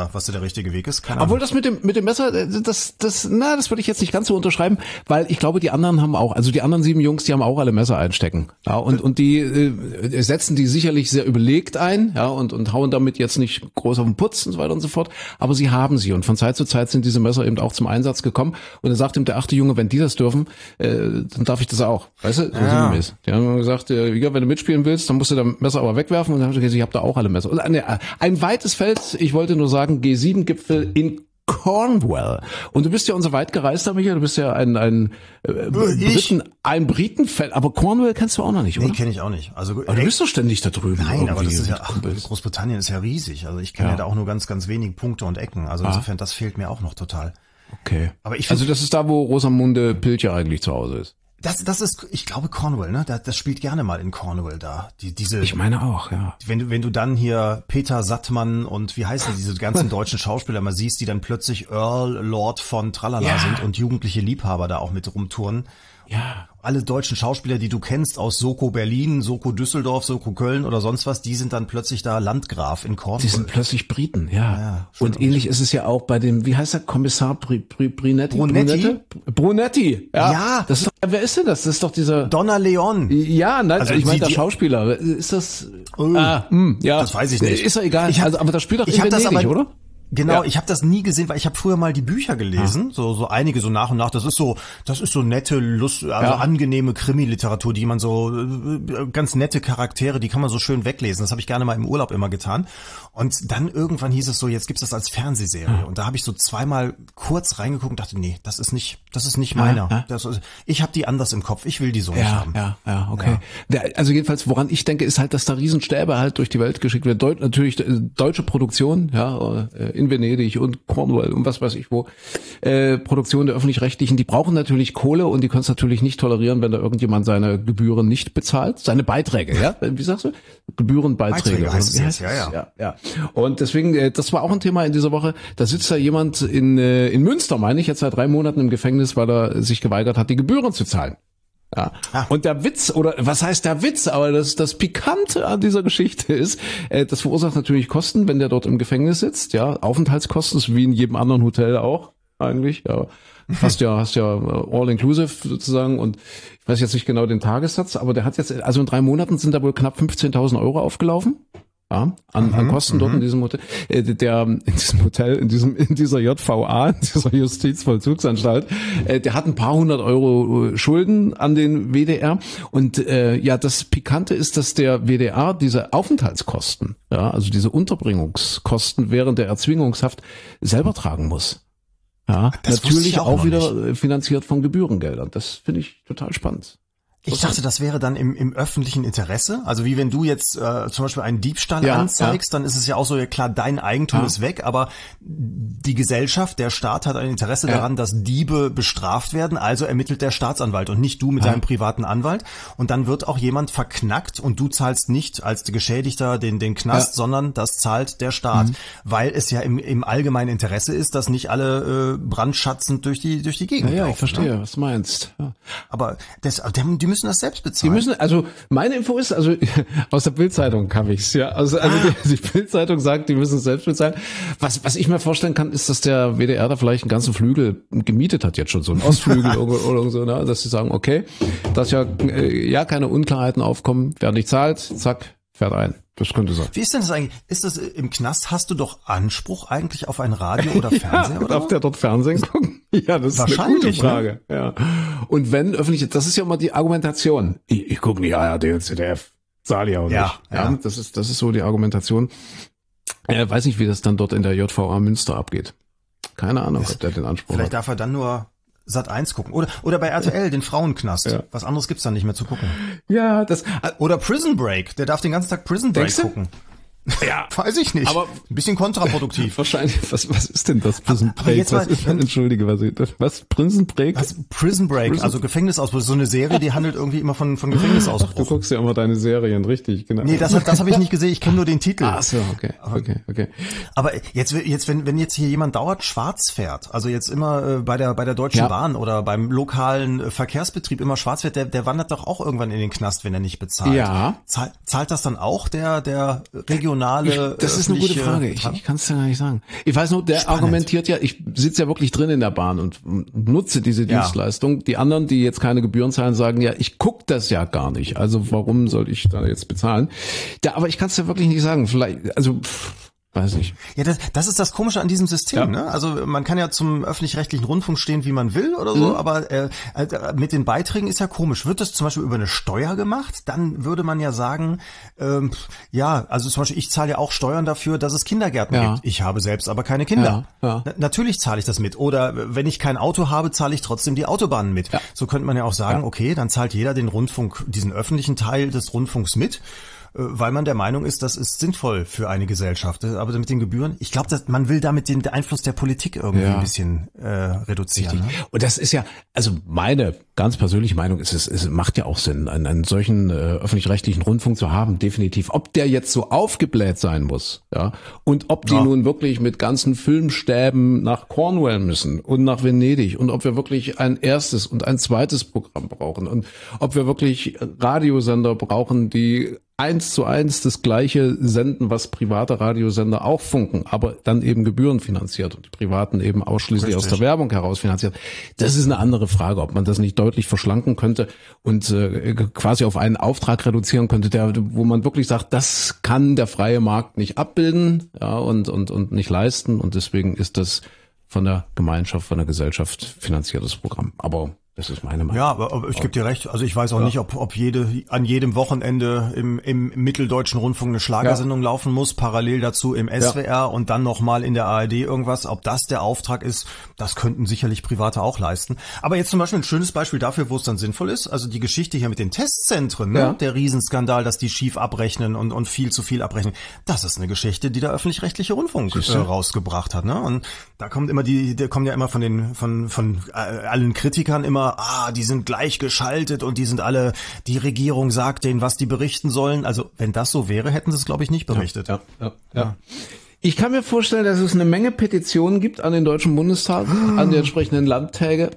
richtige Weg ist. Keine Ahnung. Obwohl das mit dem Messer, das würde ich jetzt nicht ganz so unterschreiben, weil ich glaube, die anderen haben auch, also die anderen 7 Jungs, die haben auch alle Messer einstecken. Ja, und die setzen die sicherlich sehr überlegt ein, ja, und hauen damit jetzt nicht groß auf den Putz und so weiter und so fort, aber sie haben sie und von Zeit zu Zeit sind diese Messer eben auch zum Einsatz gekommen und dann sagt ihm der 8. Junge, wenn die das dürfen, dann darf ich das auch. Weißt du, so sinngemäß. Die haben gesagt, ja, wenn du mitspielen willst, dann musst du das Messer aber wegwerfen und dann haben sie gesagt, ich habe da auch alle Messer. Und ein weites Feld, ich wollte nur sagen, G7-Gipfel in Cornwall. Und du bist ja unser weit gereister, Michael, du bist ja ein Briten-Fan, aber Cornwall kennst du auch noch nicht, oder? Nee, kenne ich auch nicht. Also, aber du bist doch ständig da drüben. Nein, aber das ist ja, Großbritannien ist ja riesig. Also ich kenne ja da auch nur ganz, ganz wenig Punkte und Ecken. Also insofern, das fehlt mir auch noch total. Okay. Aber ich also das ist da, wo Rosamunde Pilcher eigentlich zu Hause ist. Das ist, ich glaube, Cornwall, ne? Das spielt gerne mal in Cornwall da. Diese. Ich meine auch, ja. Wenn du dann hier Peter Sattmann und wie heißen diese ganzen deutschen Schauspieler mal siehst, die dann plötzlich Earl Lord von Tralala sind und jugendliche Liebhaber da auch mit rumtouren. Ja. Alle deutschen Schauspieler, die du kennst aus Soko Berlin, Soko Düsseldorf, Soko Köln oder sonst was, die sind dann plötzlich da Landgraf in Cornwall. Die sind plötzlich Briten, ja. Und ähnlich ist es ja auch bei dem, wie heißt der, Kommissar Brunetti. Ja. Das ist, wer ist denn das? Das ist doch dieser Donna Leon. Ja, nein, also ich meine der Schauspieler. Ist das? Ja. Das weiß ich nicht. Ist doch egal. Aber das spielt doch in Venedig, oder? Genau, ich habe das nie gesehen, weil ich habe früher mal die Bücher gelesen, so einige so nach und nach. Das ist so nette, angenehme Krimi-Literatur, die man so ganz nette Charaktere, die kann man so schön weglesen. Das habe ich gerne mal im Urlaub immer getan. Und dann irgendwann hieß es so, jetzt gibt's das als Fernsehserie. Und da habe ich so zweimal kurz reingeguckt und dachte, nee, das ist nicht meiner. Ich habe die anders im Kopf. Ich will die so nicht haben. Ja, okay. Ja. Also jedenfalls, woran ich denke, ist halt, dass da Riesenstäbe halt durch die Welt geschickt werden. Natürlich deutsche Produktion, ja, in Venedig und Cornwall und was weiß ich wo, Produktion der Öffentlich-Rechtlichen, die brauchen natürlich Kohle und die können es natürlich nicht tolerieren, wenn da irgendjemand seine Gebühren nicht bezahlt, seine Beiträge, ja, wie sagst du? Gebührenbeiträge. Heißt es jetzt, ja. Und deswegen, das war auch ein Thema in dieser Woche, da sitzt da jemand in Münster, meine ich, jetzt seit 3 Monaten im Gefängnis, weil er sich geweigert hat, die Gebühren zu zahlen. Ja. Und der Witz, oder was heißt der Witz, aber das Pikante an dieser Geschichte ist, das verursacht natürlich Kosten, wenn der dort im Gefängnis sitzt, ja, Aufenthaltskosten, wie in jedem anderen Hotel auch, eigentlich, ja. Hast ja all-inclusive sozusagen und ich weiß jetzt nicht genau den Tagessatz, aber der hat jetzt, also in 3 Monaten sind da wohl knapp 15.000 Euro aufgelaufen. Ja, an Kosten dort in diesem Hotel, in dieser JVA, in dieser Justizvollzugsanstalt, der hat ein paar 100 Euro Schulden an den WDR und das Pikante ist, dass der WDR diese Aufenthaltskosten, ja, also diese Unterbringungskosten während der Erzwingungshaft selber tragen muss. Ja, das natürlich auch wieder finanziert von Gebührengeldern. Das finde ich total spannend. Ich dachte, das wäre dann im öffentlichen Interesse. Also wie wenn du jetzt zum Beispiel einen Diebstahl anzeigst, dann ist es ja auch so, ja klar, dein Eigentum ist weg, aber die Gesellschaft, der Staat hat ein Interesse daran, dass Diebe bestraft werden, also ermittelt der Staatsanwalt und nicht du mit deinem privaten Anwalt. Und dann wird auch jemand verknackt und du zahlst nicht als Geschädigter den Knast, sondern das zahlt der Staat. Weil es ja im allgemeinen Interesse ist, dass nicht alle brandschatzend durch die Gegend laufen. Ja, ich verstehe, was du meinst. Ja. Aber die müssen das selbst bezahlen. Die müssen, also meine Info ist, also aus der Bild-Zeitung kam ich's, ja. Also die Bild-Zeitung sagt, die müssen es selbst bezahlen. Was ich mir vorstellen kann, ist, dass der WDR da vielleicht einen ganzen Flügel gemietet hat, jetzt schon so einen Ostflügel oder so, ne? Dass sie sagen, okay, dass keine Unklarheiten aufkommen, wer nicht zahlt, zack, fährt ein. Das könnte sein. Wie ist denn das eigentlich? Ist das im Knast, hast du doch Anspruch eigentlich auf ein Radio oder Fernseher? Oder? Darf der dort Fernsehen gucken? Ja, das ist eine gute Frage. Ne? Ja. Und wenn öffentlich, das ist ja immer die Argumentation. Ich gucke nicht ARD und ZDF. Zahl ja auch nicht. Ja. Das ist so die Argumentation. Weiß nicht, wie das dann dort in der JVA Münster abgeht. Keine Ahnung, ob der den Anspruch hat. Vielleicht darf er dann nur Sat.1 gucken. Oder bei RTL, den Frauenknast. Ja. Was anderes gibt's da nicht mehr zu gucken. Ja, oder Prison Break. Der darf den ganzen Tag Prison Break gucken. Ja, weiß ich nicht. Aber ein bisschen kontraproduktiv. Wahrscheinlich. Was ist denn das Prison Break? Entschuldige, was Prison Break? Prison Break, also Gefängnisausbruch. So eine Serie, die handelt irgendwie immer von Gefängnisausbruch. Du guckst ja immer deine Serien, richtig, genau. Nee, das habe ich nicht gesehen. Ich kenne nur den Titel. Ach so, okay. Aber jetzt wenn jetzt hier jemand dauernd schwarz fährt, also jetzt immer bei der Deutschen Bahn oder beim lokalen Verkehrsbetrieb immer schwarz fährt, der wandert doch auch irgendwann in den Knast, wenn er nicht bezahlt. Ja. Zahlt das dann auch der regionale regionale. Das ist eine gute Frage. Ich kann es ja gar nicht sagen. Ich weiß nur, der argumentiert ja, ich sitze ja wirklich drin in der Bahn und nutze diese Dienstleistung. Die anderen, die jetzt keine Gebühren zahlen, sagen ja, ich gucke das ja gar nicht. Also warum soll ich da jetzt bezahlen? Ja, aber ich kann es ja wirklich nicht sagen. Vielleicht, also weiß nicht. Ja, das ist das Komische an diesem System. Ne? Also man kann ja zum öffentlich-rechtlichen Rundfunk stehen, wie man will oder so, aber mit den Beiträgen ist ja komisch. Wird das zum Beispiel über eine Steuer gemacht, dann würde man ja sagen, also zum Beispiel ich zahle ja auch Steuern dafür, dass es Kindergärten gibt. Ich habe selbst aber keine Kinder. Natürlich zahle ich das mit. Oder wenn ich kein Auto habe, zahle ich trotzdem die Autobahnen mit. So könnte man ja auch sagen, okay, dann zahlt jeder den Rundfunk, diesen öffentlichen Teil des Rundfunks mit, weil man der Meinung ist, das ist sinnvoll für eine Gesellschaft. Aber mit den Gebühren, ich glaube, man will damit den Einfluss der Politik irgendwie ein bisschen reduzieren. Ne? Und das ist ja, also meine ganz persönliche Meinung ist, es macht ja auch Sinn, einen solchen öffentlich-rechtlichen Rundfunk zu haben, definitiv. Ob der jetzt so aufgebläht sein muss, ja, und ob die nun wirklich mit ganzen Filmstäben nach Cornwall müssen und nach Venedig und ob wir wirklich ein erstes und ein zweites Programm brauchen und ob wir wirklich Radiosender brauchen, die 1:1 das gleiche senden, was private Radiosender auch funken, aber dann eben gebührenfinanziert und die privaten eben ausschließlich aus der Werbung heraus finanziert. Das ist eine andere Frage, ob man das nicht deutlich verschlanken könnte und quasi auf einen Auftrag reduzieren könnte, wo man wirklich sagt, das kann der freie Markt nicht abbilden, ja, und nicht leisten, und deswegen ist das von der Gemeinschaft, von der Gesellschaft finanziertes Programm. Aber das ist meine Meinung. Ja, aber ich gebe dir recht. Also ich weiß auch nicht, ob an jedem Wochenende im mitteldeutschen Rundfunk eine Schlagersendung laufen muss, parallel dazu im SWR und dann nochmal in der ARD irgendwas. Ob das der Auftrag ist, das könnten sicherlich Private auch leisten. Aber jetzt zum Beispiel ein schönes Beispiel dafür, wo es dann sinnvoll ist. Also die Geschichte hier mit den Testzentren, ne? Der Riesenskandal, dass die schief abrechnen und viel zu viel abrechnen. Das ist eine Geschichte, die der öffentlich-rechtliche Rundfunk rausgebracht hat. Ne? Und da kommt immer kommen ja immer von allen Kritikern immer, die sind gleich geschaltet und die sind alle, die Regierung sagt denen, was die berichten sollen. Also wenn das so wäre, hätten sie es, glaube ich, nicht berichtet. Ja. Ich kann mir vorstellen, dass es eine Menge Petitionen gibt an den Deutschen Bundestag, an die entsprechenden Landtage.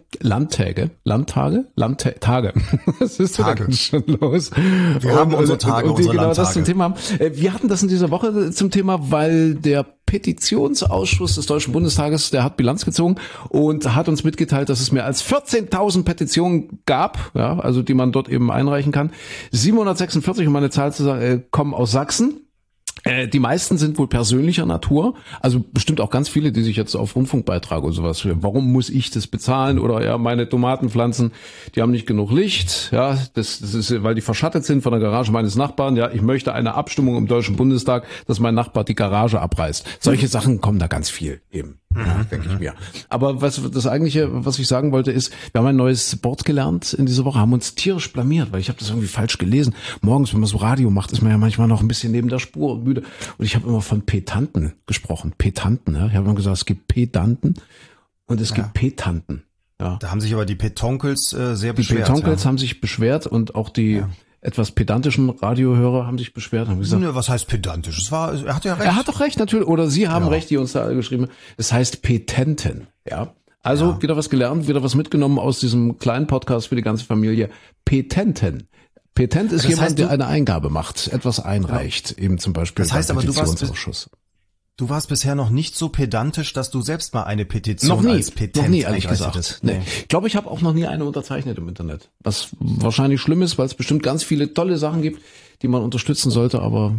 Was ist denn schon los? Wir haben unsere Tage, und die unsere genau Landtage. Das zum Thema haben. Wir hatten das in dieser Woche zum Thema, weil der Petitionsausschuss des Deutschen Bundestages, der hat Bilanz gezogen und hat uns mitgeteilt, dass es mehr als 14.000 Petitionen gab, ja, also die man dort eben einreichen kann. 746, um eine Zahl zu sagen, kommen aus Sachsen. Die meisten sind wohl persönlicher Natur, also bestimmt auch ganz viele, die sich jetzt auf Rundfunkbeitrag und sowas, warum muss ich das bezahlen, oder ja, meine Tomatenpflanzen, die haben nicht genug Licht, ja, das ist, weil die verschattet sind von der Garage meines Nachbarn, ja, ich möchte eine Abstimmung im Deutschen Bundestag, dass mein Nachbar die Garage abreißt. Solche Sachen kommen da ganz viel eben. Ja, denke ich mir. Aber das eigentliche, was ich sagen wollte, ist, wir haben ein neues Wort gelernt in dieser Woche, haben uns tierisch blamiert, weil ich habe das irgendwie falsch gelesen. Morgens, wenn man so Radio macht, ist man ja manchmal noch ein bisschen neben der Spur und müde. Und ich habe immer von Petanten gesprochen. Petanten, ja. Ich habe immer gesagt, es gibt Pedanten und es gibt Petanten. Ja. Da haben sich aber die Petonkels sehr beschwert. Die Petonkels haben sich beschwert und auch die etwas pedantischen Radiohörer haben sich beschwert. Haben gesagt, was heißt pedantisch? Er hat ja recht. Er hat doch recht, natürlich. Oder Sie haben recht, die uns da alle geschrieben haben. Es heißt Petenten. Ja. Also wieder was gelernt, wieder was mitgenommen aus diesem kleinen Podcast für die ganze Familie. Petenten. Petent ist jemand, der eine Eingabe macht, etwas einreicht, eben zum Beispiel beim Petitionsausschuss. Du warst bisher noch nicht so pedantisch, dass du selbst mal eine Petition als Petent noch nie, ehrlich gesagt. Nee. Ich glaube, ich habe auch noch nie eine unterzeichnet im Internet. Was wahrscheinlich schlimm ist, weil es bestimmt ganz viele tolle Sachen gibt, die man unterstützen sollte, aber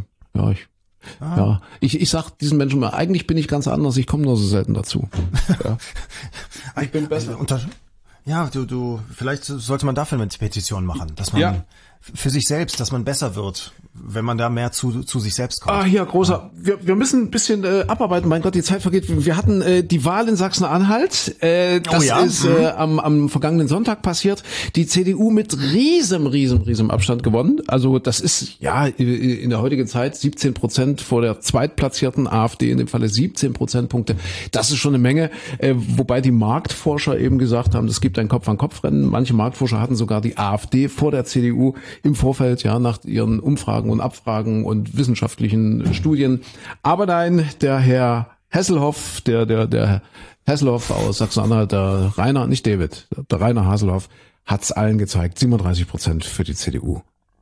ich sag diesen Menschen mal, eigentlich bin ich ganz anders, ich komme nur so selten dazu. Ja. Ich bin besser. Vielleicht sollte man dafür eine Petition machen, dass man für sich selbst, dass man besser wird, wenn man da mehr zu sich selbst kommt. Großer. Wir müssen ein bisschen abarbeiten. Mein Gott, die Zeit vergeht. Wir hatten die Wahl in Sachsen-Anhalt. Das ist am vergangenen Sonntag passiert. Die CDU mit riesem Abstand gewonnen. Also das ist in der heutigen Zeit 17% vor der zweitplatzierten AfD, in dem Falle 17 Prozentpunkte. Das ist schon eine Menge. Wobei die Marktforscher eben gesagt haben, es gibt ein Kopf-an-Kopf-Rennen. Manche Marktforscher hatten sogar die AfD vor der CDU im Vorfeld, nach ihren Umfragen und Abfragen und wissenschaftlichen Studien. Aber nein, der Herr Hasselhoff, der Hasselhoff aus Sachsen-Anhalt, der Rainer, nicht David, der Rainer Hasselhoff, hat's allen gezeigt, 37% für die CDU.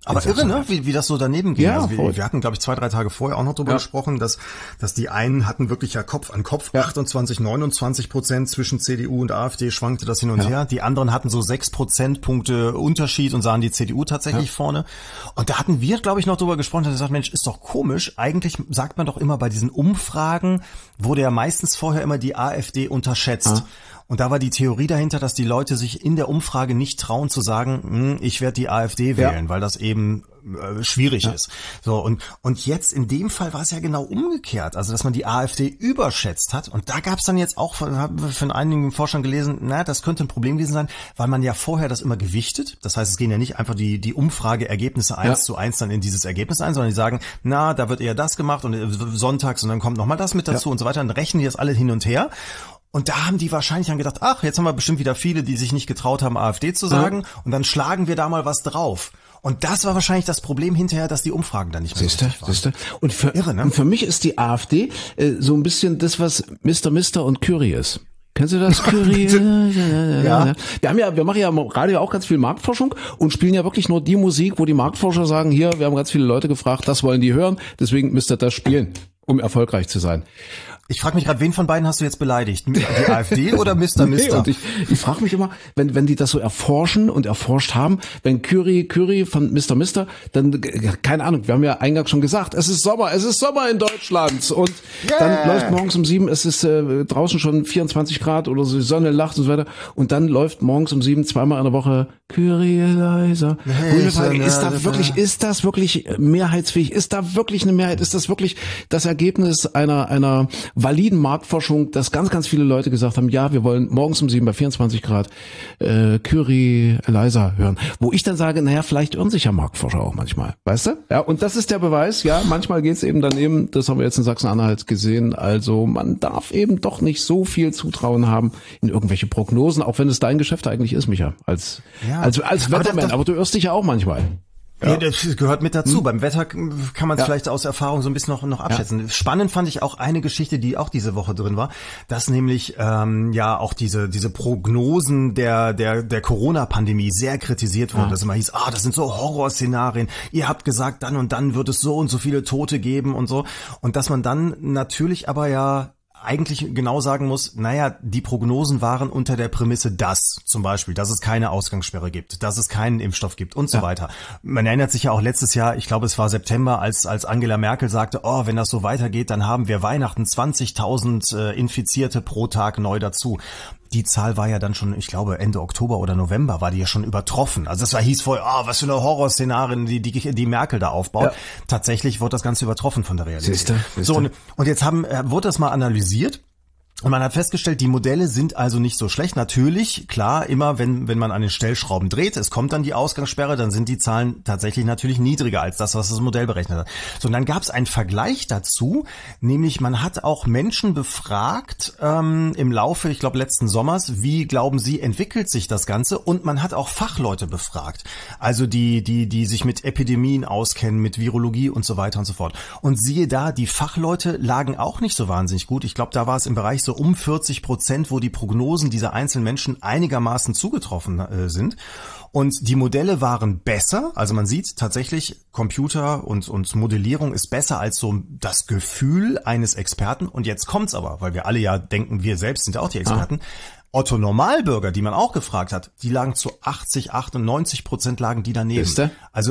Aber irre, ne? Wie das so daneben ging. Ja, also wir hatten, glaube ich, 2-3 Tage vorher auch noch drüber gesprochen, dass die einen hatten wirklich ja Kopf an Kopf 28-29%, zwischen CDU und AfD schwankte das hin und her. Die anderen hatten so 6 Prozentpunkte Unterschied und sahen die CDU tatsächlich vorne. Und da hatten wir, glaube ich, noch drüber gesprochen, dass wir gesagt, Mensch, ist doch komisch. Eigentlich sagt man doch immer, bei diesen Umfragen wurde ja meistens vorher immer die AfD unterschätzt. Und da war die Theorie dahinter, dass die Leute sich in der Umfrage nicht trauen zu sagen, ich werde die AfD wählen, weil das eben schwierig ist. So, und jetzt in dem Fall war es ja genau umgekehrt, also dass man die AfD überschätzt hat. Und da gab es dann jetzt auch, haben wir von einigen Forschern gelesen, das könnte ein Problem gewesen sein, weil man ja vorher das immer gewichtet. Das heißt, es gehen ja nicht einfach die Umfrageergebnisse 1:1 dann in dieses Ergebnis ein, sondern die sagen, da wird eher das gemacht und sonntags und dann kommt nochmal das mit dazu und so weiter. Dann rechnen die das alle hin und her. Und da haben die wahrscheinlich dann gedacht, jetzt haben wir bestimmt wieder viele, die sich nicht getraut haben, AfD zu sagen. Und dann schlagen wir da mal was drauf. Und das war wahrscheinlich das Problem hinterher, dass die Umfragen dann nicht mehr Siehste. Und für mich ist die AfD so ein bisschen das, was Mr. und Curie ist. Kennst du das? Curie? Ja. Wir machen ja im Radio auch ganz viel Marktforschung und spielen ja wirklich nur die Musik, wo die Marktforscher sagen, wir haben ganz viele Leute gefragt, das wollen die hören, deswegen müsst ihr das spielen, um erfolgreich zu sein. Ich frage mich gerade, wen von beiden hast du jetzt beleidigt? Die AfD oder Mr.? Nee, und ich frage mich immer, wenn die das so erforschen und erforscht haben, wenn Curie von Mr., dann, keine Ahnung, wir haben ja eingangs schon gesagt, es ist Sommer in Deutschland und dann läuft morgens um 7, es ist draußen schon 24 Grad oder so, die Sonne lacht und so weiter und dann läuft morgens um 7 zweimal in der Woche Curie leiser. Ist das wirklich mehrheitsfähig? Ist da wirklich eine Mehrheit? Ist das wirklich das Ergebnis einer validen Marktforschung, dass ganz, ganz viele Leute gesagt haben, wir wollen morgens um 7 bei 24 Grad Curie leiser hören. Wo ich dann sage, vielleicht irren sich ja Marktforscher auch manchmal, weißt du? Ja, und das ist der Beweis, manchmal geht's eben daneben, das haben wir jetzt in Sachsen-Anhalt gesehen, also man darf eben doch nicht so viel Zutrauen haben in irgendwelche Prognosen, auch wenn es dein Geschäft eigentlich ist, Micha, als Wetterman, aber du irrst dich ja auch manchmal. Ja, das gehört mit dazu. Beim Wetter kann man es vielleicht aus Erfahrung so ein bisschen noch abschätzen. Ja. Spannend fand ich auch eine Geschichte, die auch diese Woche drin war, dass nämlich auch diese Prognosen der Corona-Pandemie sehr kritisiert wurden. Dass immer hieß, das sind so Horrorszenarien. Ihr habt gesagt, dann und dann wird es so und so viele Tote geben und so. Und dass man dann natürlich aber eigentlich genau sagen muss, die Prognosen waren unter der Prämisse, dass zum Beispiel, dass es keine Ausgangssperre gibt, dass es keinen Impfstoff gibt und so weiter. Man erinnert sich ja auch letztes Jahr, ich glaube es war September, als Angela Merkel sagte, wenn das so weitergeht, dann haben wir Weihnachten 20.000 Infizierte pro Tag neu dazu. Die Zahl war ja dann schon, ich glaube, Ende Oktober oder November war die ja schon übertroffen. Also das hieß vorher, was für eine Horrorszenarien, die Merkel da aufbaut. Ja. Tatsächlich wurde das Ganze übertroffen von der Realität. Siehste. So, und jetzt wurde das mal analysiert. Und man hat festgestellt, die Modelle sind also nicht so schlecht. Natürlich, klar, immer wenn man an den Stellschrauben dreht, es kommt dann die Ausgangssperre, dann sind die Zahlen tatsächlich natürlich niedriger als das, was das Modell berechnet hat. So, und dann gab es einen Vergleich dazu, nämlich man hat auch Menschen befragt im Laufe, ich glaube, letzten Sommers, wie glauben sie, entwickelt sich das Ganze? Und man hat auch Fachleute befragt, also die sich mit Epidemien auskennen, mit Virologie und so weiter und so fort. Und siehe da, die Fachleute lagen auch nicht so wahnsinnig gut. Ich glaube, da war es im Bereich so um 40%, wo die Prognosen dieser einzelnen Menschen einigermaßen zugetroffen sind. Und die Modelle waren besser, also man sieht tatsächlich, Computer und Modellierung ist besser als so das Gefühl eines Experten. Und jetzt kommt's aber, weil wir alle ja denken, wir selbst sind auch die Experten. Otto Normalbürger, die man auch gefragt hat, die lagen zu 80-98% lagen die daneben. Siehste? Also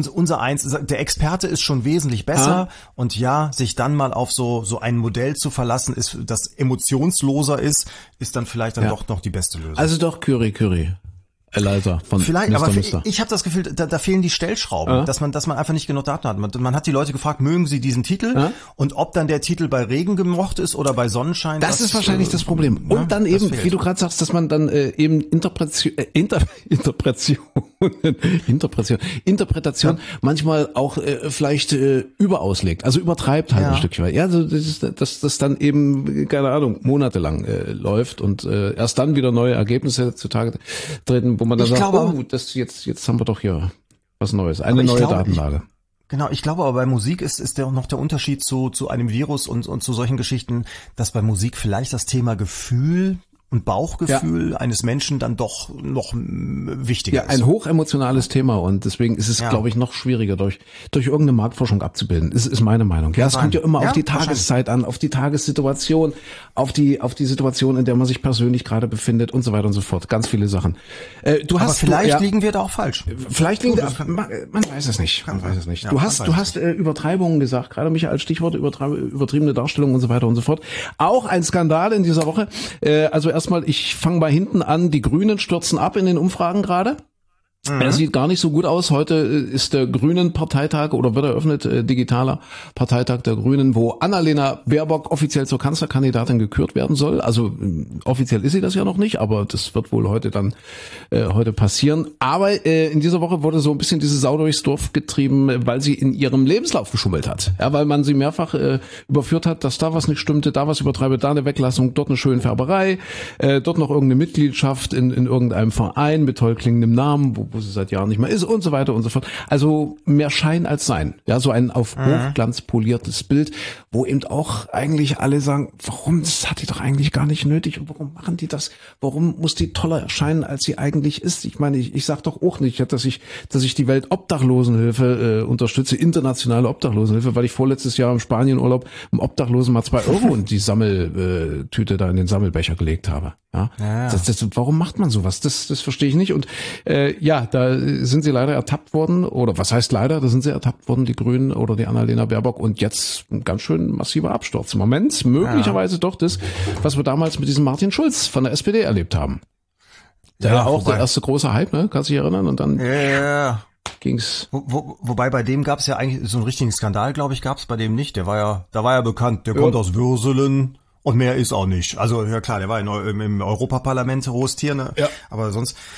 der Experte ist schon wesentlich besser und sich dann mal auf so ein Modell zu verlassen, das emotionsloser ist dann vielleicht dann doch noch die beste Lösung. Also doch Curie. Leiser von vielleicht, Mr. aber Mr. Ich habe das Gefühl, da fehlen die Stellschrauben, dass man einfach nicht genug Daten hat. Man hat die Leute gefragt, mögen sie diesen Titel und ob dann der Titel bei Regen gemocht ist oder bei Sonnenschein. Das ist wahrscheinlich das Problem. Und dann eben, wie du gerade sagst, dass man dann eben Interpretation manchmal auch vielleicht überauslegt, also übertreibt halt ein Stückchen. Ja, also das dann eben, keine Ahnung, monatelang läuft und erst dann wieder neue Ergebnisse zutage treten, wo man dann sagt, jetzt haben wir doch hier was Neues, eine neue Datenlage. Genau, ich glaube aber bei Musik ist noch der Unterschied zu einem Virus und zu solchen Geschichten, dass bei Musik vielleicht das Thema Gefühl und Bauchgefühl eines Menschen dann doch noch wichtiger ist. Ein hochemotionales Thema und deswegen ist es, glaube ich, noch schwieriger durch irgendeine Marktforschung abzubilden. Ist meine Meinung. Ja, es kommt ja immer auf die Tageszeit an, auf die Tagessituation, auf die Situation, in der man sich persönlich gerade befindet und so weiter und so fort. Ganz viele Sachen. Vielleicht liegen wir da auch falsch. Vielleicht liegen man weiß es nicht. Man weiß es nicht. Du hast Übertreibungen gesagt, gerade Michael, Stichwort übertriebene Darstellung und so weiter und so fort. Auch ein Skandal in dieser Woche. Also erstmal, ich fange bei hinten an, die Grünen stürzen ab in den Umfragen gerade. Es sieht gar nicht so gut aus. Heute ist der Grünen-Parteitag oder wird eröffnet, digitaler Parteitag der Grünen, wo Annalena Baerbock offiziell zur Kanzlerkandidatin gekürt werden soll. Also offiziell ist sie das ja noch nicht, aber das wird wohl heute passieren. Aber in dieser Woche wurde so ein bisschen diese Sau durchs Dorf getrieben, weil sie in ihrem Lebenslauf geschummelt hat. Ja, weil man sie mehrfach überführt hat, dass da was nicht stimmte, da was übertreibe, da eine Weglassung, dort eine Schönfärberei, dort noch irgendeine Mitgliedschaft in irgendeinem Verein mit toll klingendem Namen, wo sie seit Jahren nicht mehr ist und so weiter und so fort. Also mehr Schein als Sein. Ja, so ein auf Hochglanz poliertes Bild, wo eben auch eigentlich alle sagen, warum, das hat die doch eigentlich gar nicht nötig und warum machen die das? Warum muss die toller erscheinen, als sie eigentlich ist? Ich meine, ich sag doch auch nicht, dass ich die Weltobdachlosenhilfe unterstütze, internationale Obdachlosenhilfe, weil ich vorletztes Jahr im Spanienurlaub im Obdachlosen mal 2 Euro in die Sammeltüte da in den Sammelbecher gelegt habe. Ja. Warum macht man sowas? Das verstehe ich nicht. Und da sind sie leider ertappt worden, oder was heißt leider, da sind sie ertappt worden, die Grünen oder die Annalena Baerbock, und jetzt ein ganz schön massiver Absturz. Im Moment möglicherweise doch das, was wir damals mit diesem Martin Schulz von der SPD erlebt haben. Der auch der erste große Hype, ne? Kannst du dich erinnern? Und dann ging's. Wobei bei dem gab's ja eigentlich so einen richtigen Skandal, glaube ich, gab's bei dem nicht. Da war ja bekannt, der kommt aus Würselen. Und mehr ist auch nicht. Also ja klar, der war im Europaparlament Rostier, ne? Ja. Aber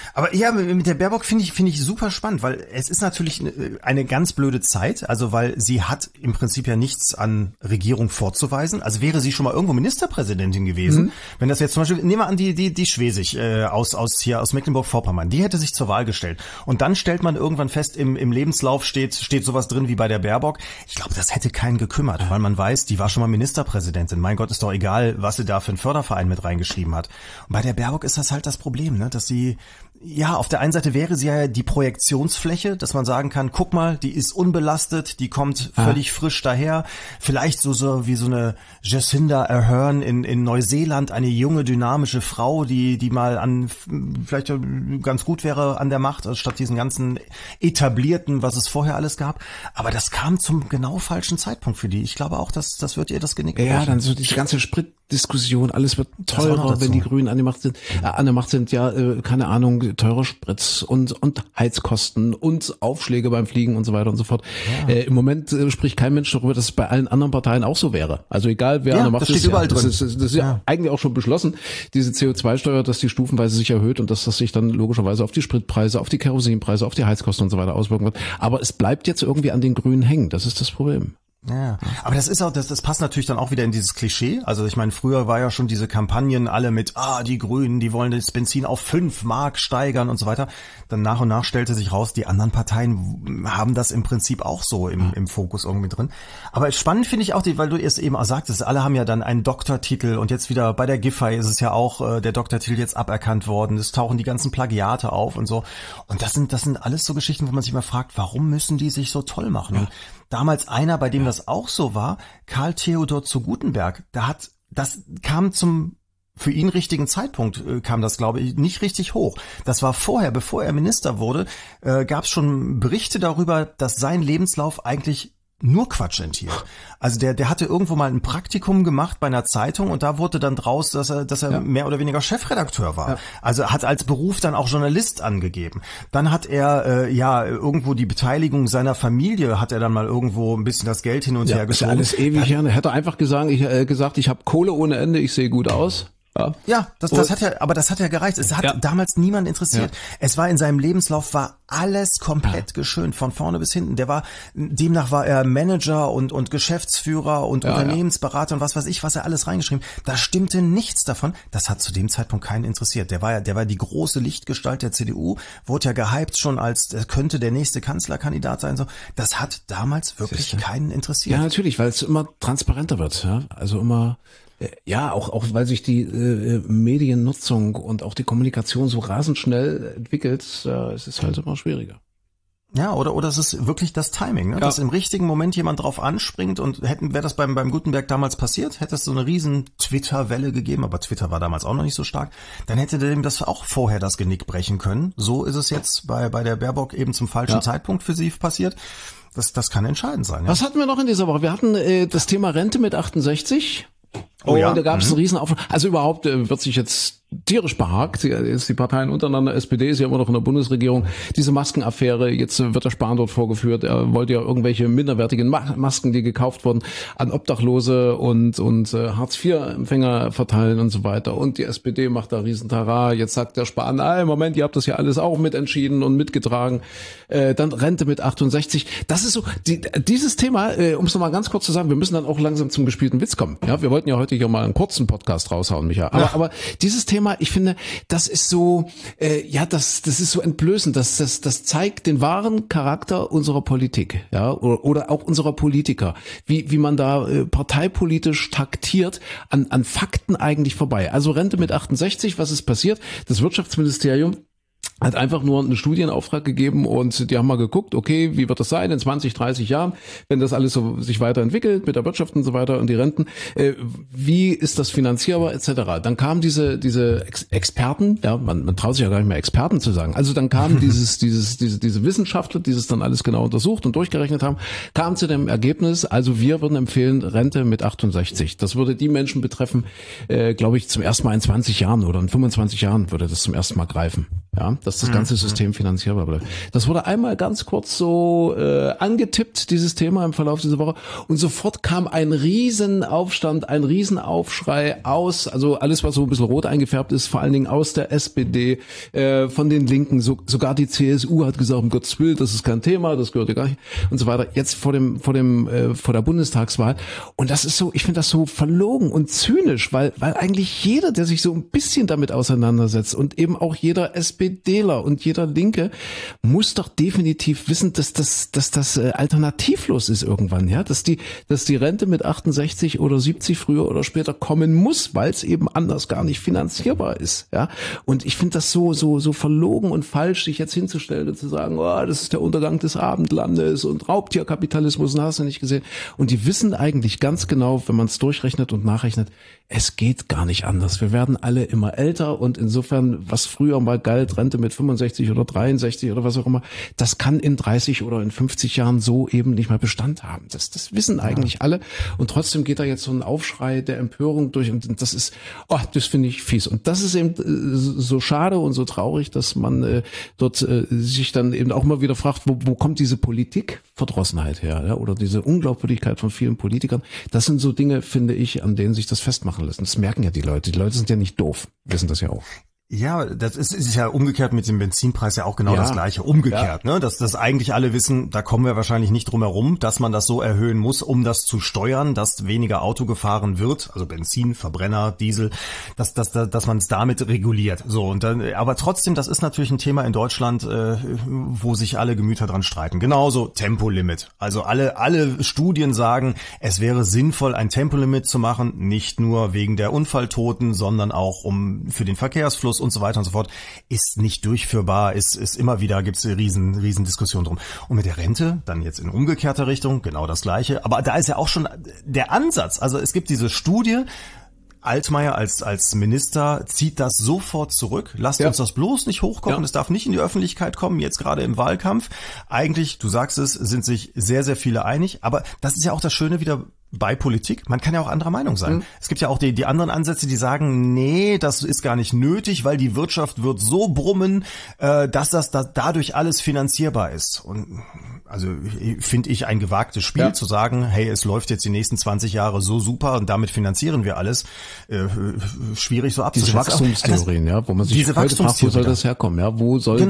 mit der Baerbock finde ich super spannend, weil es ist natürlich eine ganz blöde Zeit, also weil sie hat im Prinzip ja nichts an Regierung vorzuweisen. Also wäre sie schon mal irgendwo Ministerpräsidentin gewesen, wenn das jetzt zum Beispiel, nehmen wir an, die Schwesig aus Mecklenburg-Vorpommern, die hätte sich zur Wahl gestellt. Und dann stellt man irgendwann fest, im Lebenslauf steht sowas drin wie bei der Baerbock. Ich glaube, das hätte keinen gekümmert, weil man weiß, die war schon mal Ministerpräsidentin. Mein Gott, ist doch egal, was sie da für einen Förderverein mit reingeschrieben hat. Und bei der Baerbock ist das halt das Problem, ne, dass sie, ja, auf der einen Seite wäre sie ja die Projektionsfläche, dass man sagen kann, guck mal, die ist unbelastet, die kommt völlig frisch daher. Vielleicht so wie so eine Jacinda Ardern in Neuseeland, eine junge, dynamische Frau, die mal vielleicht ganz gut wäre an der Macht, also statt diesen ganzen etablierten, was es vorher alles gab. Aber das kam zum genau falschen Zeitpunkt für die. Ich glaube auch, das wird ihr das Genick brechen. Ja, dann so diese ganze Spritdiskussion, alles wird teurer, wenn die Grünen an der Macht sind, ja, keine Ahnung, teurer Sprit und Heizkosten und Aufschläge beim Fliegen und so weiter und so fort. Ja. Im Moment spricht kein Mensch darüber, dass es bei allen anderen Parteien auch so wäre. Also egal, wer an der Macht ist. Das ist ja eigentlich auch schon beschlossen, diese CO2-Steuer, dass die stufenweise sich erhöht und dass das sich dann logischerweise auf die Spritpreise, auf die Kerosinpreise, auf die Heizkosten und so weiter auswirken wird. Aber es bleibt jetzt irgendwie an den Grünen hängen. Das ist das Problem. Ja, aber das passt natürlich dann auch wieder in dieses Klischee. Also ich meine, früher war ja schon diese Kampagnen alle mit, die Grünen, die wollen das Benzin auf 5 Mark steigern und so weiter. Dann nach und nach stellte sich raus, die anderen Parteien haben das im Prinzip auch so im Fokus irgendwie drin. Aber spannend finde ich auch, weil du es eben auch sagtest, alle haben ja dann einen Doktortitel und jetzt wieder bei der Giffey ist es ja auch der Doktortitel jetzt aberkannt worden. Es tauchen die ganzen Plagiate auf und so. Und das sind alles so Geschichten, wo man sich mal fragt, warum müssen die sich so toll machen? Ja. Damals einer, bei dem das auch so war, Karl Theodor zu Gutenberg, das kam für ihn richtigen Zeitpunkt, kam das, glaube ich, nicht richtig hoch. Das war vorher, bevor er Minister wurde, gab es schon Berichte darüber, dass sein Lebenslauf eigentlich nur Quatsch enthielt. Also der hatte irgendwo mal ein Praktikum gemacht bei einer Zeitung und da wurde dann draus, dass er mehr oder weniger Chefredakteur war. Ja. Also hat als Beruf dann auch Journalist angegeben. Dann hat er irgendwo die Beteiligung seiner Familie, hat er dann mal irgendwo ein bisschen das Geld hin und her geschoben. Ist ja alles ewig her. Er hätte einfach gesagt, ich habe Kohle ohne Ende, ich sehe gut aus. Das hat ja gereicht. Es hat damals niemand interessiert. Ja. Es war in seinem Lebenslauf alles komplett geschönt, von vorne bis hinten. Demnach war er Manager und Geschäftsführer und Unternehmensberater und was weiß ich, was er alles reingeschrieben. Da stimmte nichts davon. Das hat zu dem Zeitpunkt keinen interessiert. Der war die große Lichtgestalt der CDU, wurde ja gehypt schon als, er könnte der nächste Kanzlerkandidat sein, so. Das hat damals wirklich keinen interessiert. Ja, natürlich, weil es immer transparenter wird, ja. Also immer Ja, auch weil sich die Mediennutzung und auch die Kommunikation so rasend schnell entwickelt, es ist halt immer schwieriger. Ja, oder es ist wirklich das Timing, ne? Ja. Dass im richtigen Moment jemand drauf anspringt und wäre das beim Gutenberg damals passiert, hätte es so eine riesen Twitter-Welle gegeben, aber Twitter war damals auch noch nicht so stark, dann hätte dem das auch vorher das Genick brechen können. So ist es jetzt bei der Baerbock eben zum falschen Zeitpunkt für sie passiert. Das kann entscheidend sein. Ja. Was hatten wir noch in dieser Woche? Wir hatten das Thema Rente mit 68. Oh ja. Und da gab es einen Riesenaufruhr. Also überhaupt wird sich jetzt tierisch behagt. Jetzt die Parteien untereinander, SPD ist ja immer noch in der Bundesregierung. Diese Maskenaffäre, jetzt wird der Spahn dort vorgeführt. Er wollte ja irgendwelche minderwertigen Masken, die gekauft wurden, an Obdachlose und Hartz-IV-Empfänger verteilen und so weiter. Und die SPD macht da Riesentara. Jetzt sagt der Spahn, Moment, ihr habt das ja alles auch mitentschieden und mitgetragen. Dann Rente mit 68. Das ist so, dieses Thema, um es nochmal ganz kurz zu sagen, wir müssen dann auch langsam zum gespielten Witz kommen. Ja, wir wollten ja heute hier mal einen kurzen Podcast raushauen, Micha. Aber dieses Thema, ich finde, das ist so, das ist so entblößend. Das zeigt den wahren Charakter unserer Politik, ja, oder auch unserer Politiker, wie man da parteipolitisch taktiert, an Fakten eigentlich vorbei. Also Rente mit 68, was ist passiert? Das Wirtschaftsministerium hat einfach nur einen Studienauftrag gegeben und die haben mal geguckt, okay, wie wird das sein in 20, 30 Jahren, wenn das alles so sich weiterentwickelt mit der Wirtschaft und so weiter und die Renten, wie ist das finanzierbar etc. Dann kamen diese Experten, ja, man traut sich ja gar nicht mehr Experten zu sagen, also dann kamen diese Wissenschaftler, die es dann alles genau untersucht und durchgerechnet haben, kamen zu dem Ergebnis, also wir würden empfehlen, Rente mit 68. Das würde die Menschen betreffen, glaube ich, zum ersten Mal in 20 Jahren oder in 25 Jahren würde das zum ersten Mal greifen. Ja, dass das ganze System finanzierbar bleibt. Das wurde einmal ganz kurz so angetippt, dieses Thema im Verlauf dieser Woche. Und sofort kam ein Riesenaufstand, ein Riesenaufschrei aus, also alles, was so ein bisschen rot eingefärbt ist, vor allen Dingen aus der SPD, von den Linken, sogar die CSU hat gesagt, um Gottes Willen, das ist kein Thema, das gehört ja gar nicht und so weiter. Jetzt vor der Bundestagswahl. Und das ist so, ich finde das so verlogen und zynisch, weil eigentlich jeder, der sich so ein bisschen damit auseinandersetzt und eben auch jeder SPDler und jeder Linke muss doch definitiv wissen, dass das alternativlos ist irgendwann, ja, dass die Rente mit 68 oder 70 früher oder später kommen muss, weil es eben anders gar nicht finanzierbar ist, ja. Und ich finde das so verlogen und falsch, sich jetzt hinzustellen und zu sagen, das ist der Untergang des Abendlandes und Raubtierkapitalismus, und hast du nicht gesehen. Und die wissen eigentlich ganz genau, wenn man es durchrechnet und nachrechnet, es geht gar nicht anders. Wir werden alle immer älter und insofern, was früher mal galt, Rente mit 65 oder 63 oder was auch immer, das kann in 30 oder in 50 Jahren so eben nicht mehr Bestand haben. Das wissen eigentlich alle und trotzdem geht da jetzt so ein Aufschrei der Empörung durch und das ist, das finde ich fies. Und das ist eben so schade und so traurig, dass man dort sich dann eben auch mal wieder fragt, wo kommt diese Politikverdrossenheit her, ja? Oder diese Unglaubwürdigkeit von vielen Politikern. Das sind so Dinge, finde ich, an denen sich das festmachen lässt. Und das merken ja die Leute. Die Leute sind ja nicht doof, wissen das ja auch. Ja, das ist ja umgekehrt mit dem Benzinpreis ja auch genau das Gleiche. Umgekehrt, ne? Dass eigentlich alle wissen, da kommen wir wahrscheinlich nicht drum herum, dass man das so erhöhen muss, um das zu steuern, dass weniger Auto gefahren wird, also Benzin, Verbrenner, Diesel, dass man es damit reguliert. So, und dann, aber trotzdem, das ist natürlich ein Thema in Deutschland, wo sich alle Gemüter dran streiten. Genauso Tempolimit. Also alle Studien sagen, es wäre sinnvoll, ein Tempolimit zu machen, nicht nur wegen der Unfalltoten, sondern auch für den Verkehrsfluss und so weiter und so fort, ist nicht durchführbar, ist immer wieder, gibt's riesen Diskussionen drum. Und mit der Rente, dann jetzt in umgekehrter Richtung, genau das Gleiche. Aber da ist ja auch schon der Ansatz. Also es gibt diese Studie, Altmaier als Minister zieht das sofort zurück. Lasst uns das bloß nicht hochkochen. Es darf nicht in die Öffentlichkeit kommen, jetzt gerade im Wahlkampf. Eigentlich, du sagst es, sind sich sehr, sehr viele einig. Aber das ist ja auch das Schöne wieder bei Politik. Man kann ja auch anderer Meinung sein. Es gibt ja auch die anderen Ansätze, die sagen, nee, das ist gar nicht nötig, weil die Wirtschaft wird so brummen, dass dadurch alles finanzierbar ist. Und also finde ich ein gewagtes Spiel zu sagen, hey, es läuft jetzt die nächsten 20 Jahre so super und damit finanzieren wir alles. Schwierig so abzuschätzen. Diese Wachstumstheorien, wo man sich heute fragt, wo soll das herkommen? Ja, wo soll